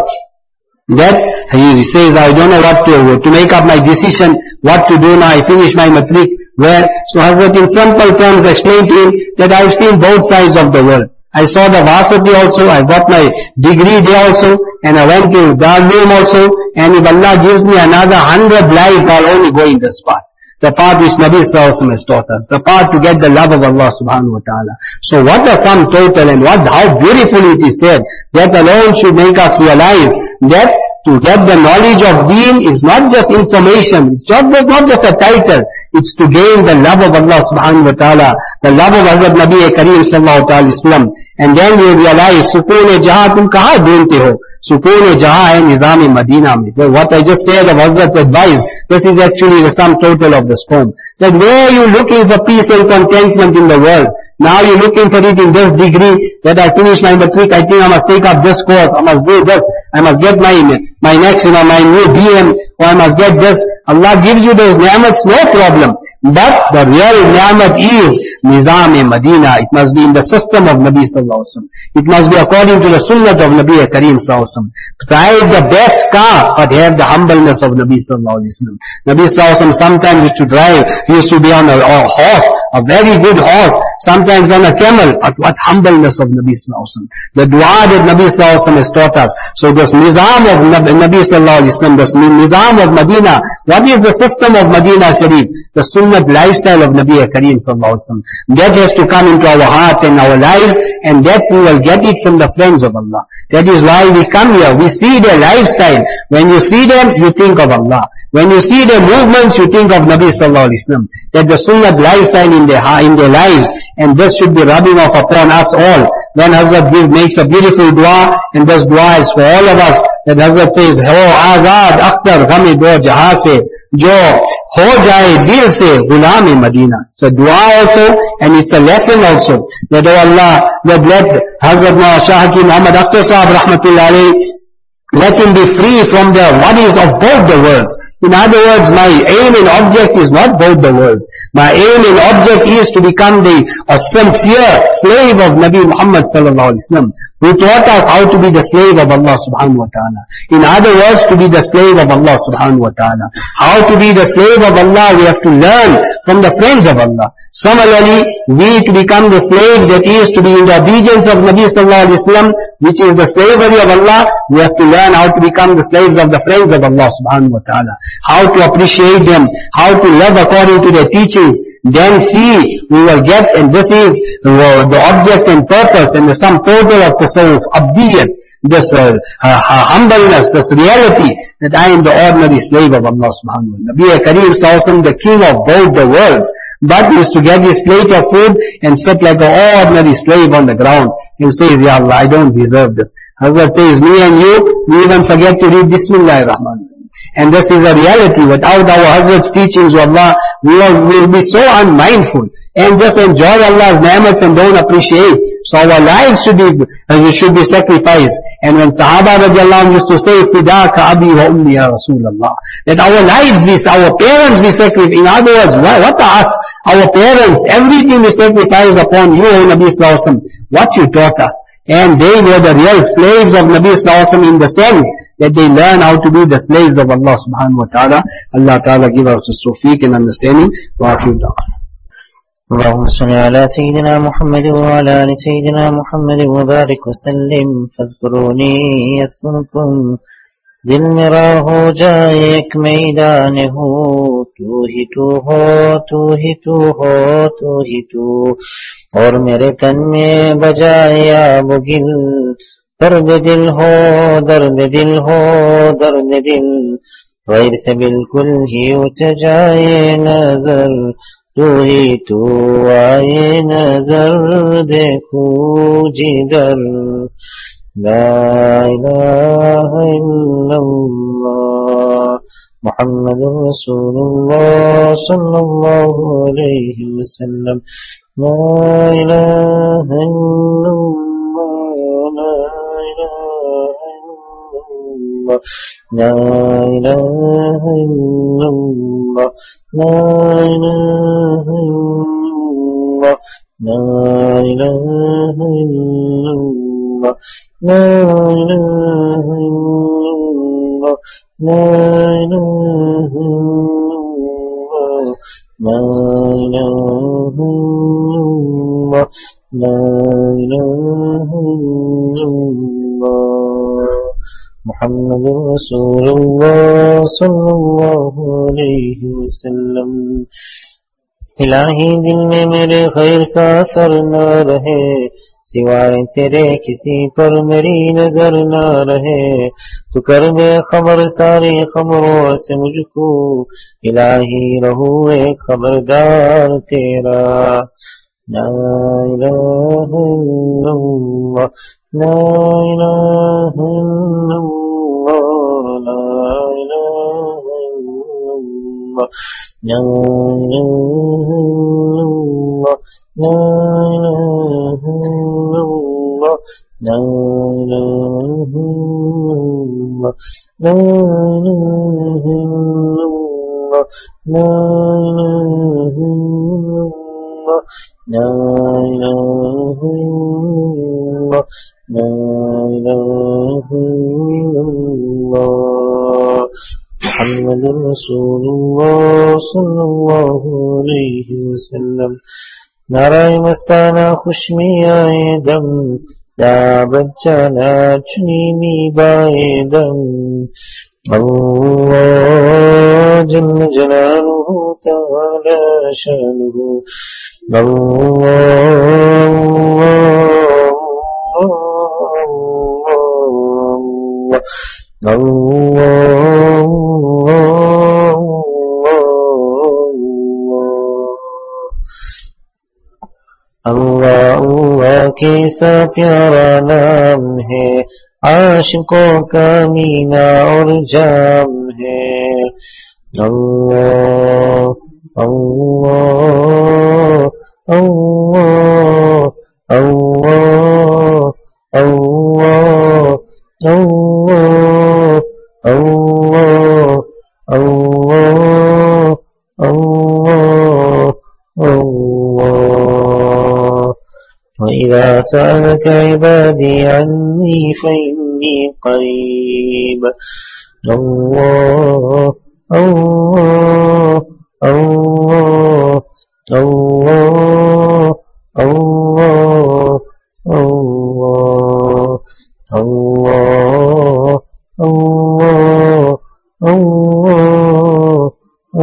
that he says, I don't know what to, to make up my decision, what to do now, I finish my matric, where, so Hazrat in simple terms explained to him that I've seen both sides of the world. I saw the varsity also, I got my degree there also, and I went to Darul also, and if Allah gives me another hundred lives, I'll only go in this path. The path which Nabi Sallallahu Alaihi Wasallam has taught us. The path to get the love of Allah subhanahu wa ta'ala. So what a sum total, and what, how beautifully it is said. That alone should make us realize that to get the knowledge of deen is not just information. It's not, not just a title. It's to gain the love of Allah subhanahu wa ta'ala. The love of Hazrat Nabi Kareem Sallallahu Alaihi Wasallam. And then you realize, Sukoon-e Jahan tum kaha dhoonte ho? Sukoon-e Jahan hai Nizam-e Madina mein. What I just said of Hazrat's advice, this is actually the sum total of this poem. That where are you looking for peace and contentment in the world? Now you're looking for it in this degree, that I finish my matric, I think I must take up this course, I must do this, I must get my, my next, you know, my new B M, or I must get this. Allah gives you those ni'mats, no problem. But the real ni'mat is Nizam-e Madina. It must be in the system of Nabi Sallallahu Alaihi Wasallam. It must be according to the sunnah of Nabi Kareem Sallallahu Alaihi Wasallam. Drive the best car, but have the humbleness of Nabi Sallallahu Alaihi Wasallam. Nabi Sallallahu Alaihi Wasallam sometimes used to drive, he used to be on a, a horse, a very good horse, sometimes on a camel, but what humbleness of Nabi Sallallahu Alaihi Wasallam. The dua that Nabi Sallallahu Alaihi Wasallam has taught us. So this nizam of Nabi Sallallahu Alaihi Wasallam, this nizam of Medina, what is the system of Medina Sharif? The sunnah lifestyle of Nabi Kareem Sallallahu Alaihi Wasallam. That has to come into our hearts and our lives, and that we will get it from the friends of Allah. That is why we come here. We see their lifestyle. When you see them, you think of Allah. When you see their movements, you think of Nabi Sallallahu Alaihi Wasallam. That the sunnah lifestyle in their, in their lives, and this should be rubbing off upon us all. Then Hazrat makes a beautiful dua, and this dua is for all of us. That Hazrat says, Ho azad akhtar ghami do jahan se, jo ho jaye dil se gulam-e Madina. It's a dua also, and it's a lesson also. That oh Allah, that let Hazrat Shah Hakim Muhammad Akhtar Sahab Rahmatullah alayhi, let him be free from the worries of both the worlds. In other words, my aim and object is not both the worlds. My aim and object is to become the a sincere slave of Nabi Muhammad sallallahu alaihi wasallam, who taught us how to be the slave of Allah subhanahu wa ta'ala. In other words, to be the slave of Allah subhanahu wa ta'ala. How to be the slave of Allah, we have to learn from the friends of Allah. Similarly, we to become the slave that is to be in the obedience of Nabi sallallahu alaihi wasallam, which is the slavery of Allah, we have to learn how to become the slaves of the friends of Allah subhanahu wa ta'ala. How to appreciate them, how to live according to their teachings. Then see, we will get, and this is the, the object and purpose and the sum total of tasawwuf, abdiyat, this uh, uh, humbleness, this reality, that I am the ordinary slave of Allah subhanahu wa ta'ala. Nabi Kareem Sallallahu Alaihi Wasallam, the king of both the worlds, but he used to get his plate of food and sit like an ordinary slave on the ground. he says, Ya Allah, I don't deserve this. Hazrat says, me and you, we even forget to read Bismillah ar-Rahman. And this is a reality. Without our Hazrat's teachings, Allah, we will be so unmindful and just enjoy Allah's ni'mats and don't appreciate. So our lives should be, uh, should be sacrificed. And when Sahaba radiallahu anhu used to say, Fidaka abi wa ummi ya Rasulallah, that our lives be, our parents be sacrificed. In other words, what, what are us? Our parents, everything we sacrifice upon you, O Nabi sallallahu alaihi wasallam, what you taught us. And they were the real slaves of Nabi sallallahu alaihi wasallam in the sense that they learn how to be the slaves of Allah subhanahu wa ta'ala. Allah ta'ala give us the tawfiq and understanding. Wa akhir da'wana. اللهم صل على سيدنا محمد وعلى آل سيدنا محمد وبارك وسلم فاذكروني يذكركم دل میرا ہو جائے ایک میدان ہو تو ہی تو ہو تو ہی تو ہو تو ہی تو اور میرے تن میں بجائے آب گل درد دل ہو درد دل ہو درد دل غیر سے بالکل ہی اٹھ جائے نظر تو ہی تو آئے نظر دیکھو جدھر لا الہ الا اللہ محمد رسول اللہ صلی اللہ علیہ وسلم لا الہ الا اللہ لا الہ الا اللہ لا الہ الا اللہ لا الہ الا اللہ لا الہ الا اللہ لا الہ الا اللہ لا الہ الا اللہ محمد رسول اللہ صلی اللہ علیہ وسلم الہی دل میں میرے خیر کا اثر نہ رہے سوائے تیرے کسی پر میری نظر نہ رہے تو کر دے خبر ساری خبروں سے مجھ کو الہی رہو ایک خبردار تیرا لا الہ الا اللہ لا الہ الا اللہ لا الہ الا اللہ لا الہ الا اللہ لا الہ الا اللہ لا الہ الا اللہ لا الہ الا اللہ لا الہ الا اللہ لا الہ الا اللہ لا الہ الا اللہ محمد رسول اللہ صلی اللہ علیہ وسلم نعرہ مستانہ خوش میں آئے دم یا بچہ ناچنی می بائے دم اللہ جل جلالہ تعالی شانہ اللہ اللہ اللہ کیسا پیارا نام ہے عاشقوں کا مینا اور جام ہے اللہ اللہ اللہ اللہ اللہ اللہ اللہ اللہ اللہ اللہ وإذا سألك عبادي عني فإني قريب الله الله الله الله الله الله الله الله الله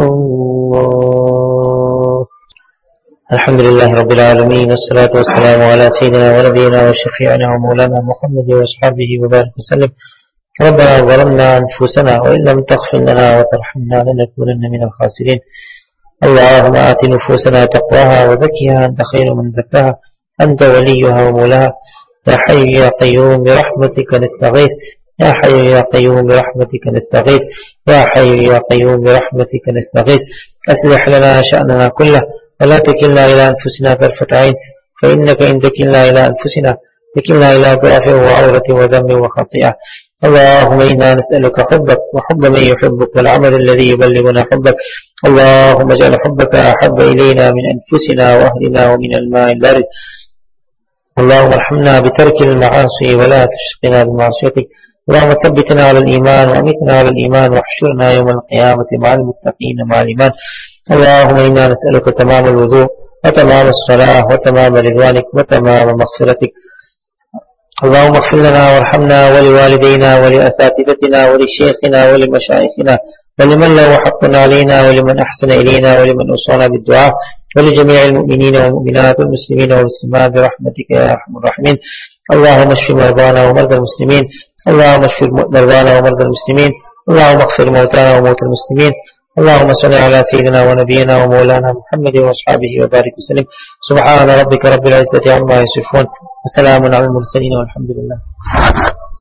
الله الحمد لله رب العالمين والصلاة والسلام على سيدنا ونبينا وشفيعنا ومولانا محمد وأصحابه وبارك وسلم ربنا ظلمنا أنفسنا وإن لم تغفر لنا وترحمنا لنكونن من الخاسرين اللهم آت نفوسنا تقواها وزكها أنت خير من زكاها أنت وليها ومولاها يا حي يا قيوم برحمتك نستغيث يا حي يا قيوم برحمتك نستغيث يا حي يا قيوم برحمتك نستغيث أصلح لنا شأننا كله ولا تكلنا إلى أنفسنا طرفة عين فإنك إن تكلنا إلى أنفسنا تكلنا إلى ضعف وعورة وذنب وخطيئة. اللهم إنا نسألك حبك وحب من يحبك والعمل الذي يبلغنا حبك. اللهم اجعل حبك أحب إلينا من أنفسنا وأهلنا ومن الماء البارد. اللهم ارحمنا بترك المعاصي ولا تشقنا بمعصيتك. اللهم ثبتنا على الإيمان وأمتنا على الإيمان واحشرنا يوم القيامة مع المتقين مع الإيمان. اللهم إنا نسألك تمام الوضوء وتمام الصلاة وتمام رضوانك وتمام مغفرتك. اللهم اغفر لنا وارحمنا ولوالدينا ولأساتذتنا ولشيخنا ولمشايخنا ولمن له حق علينا ولمن أحسن إلينا ولمن أوصانا بالدعاء ولجميع المؤمنين والمؤمنات والمسلمين والمسلمات برحمتك يا أرحم الراحمين. اللهم اشف مرضانا ومرضى المسلمين. اللهم اشف مرضانا ومرضى المسلمين. اللهم اغفر موتانا وموتى المسلمين. اللهم صل على سيدنا ونبينا ومولانا محمد وأصحابه وبارك وسلم. سبحان ربك رب العزة عما يصفون وسلام على المرسلين والحمد لله.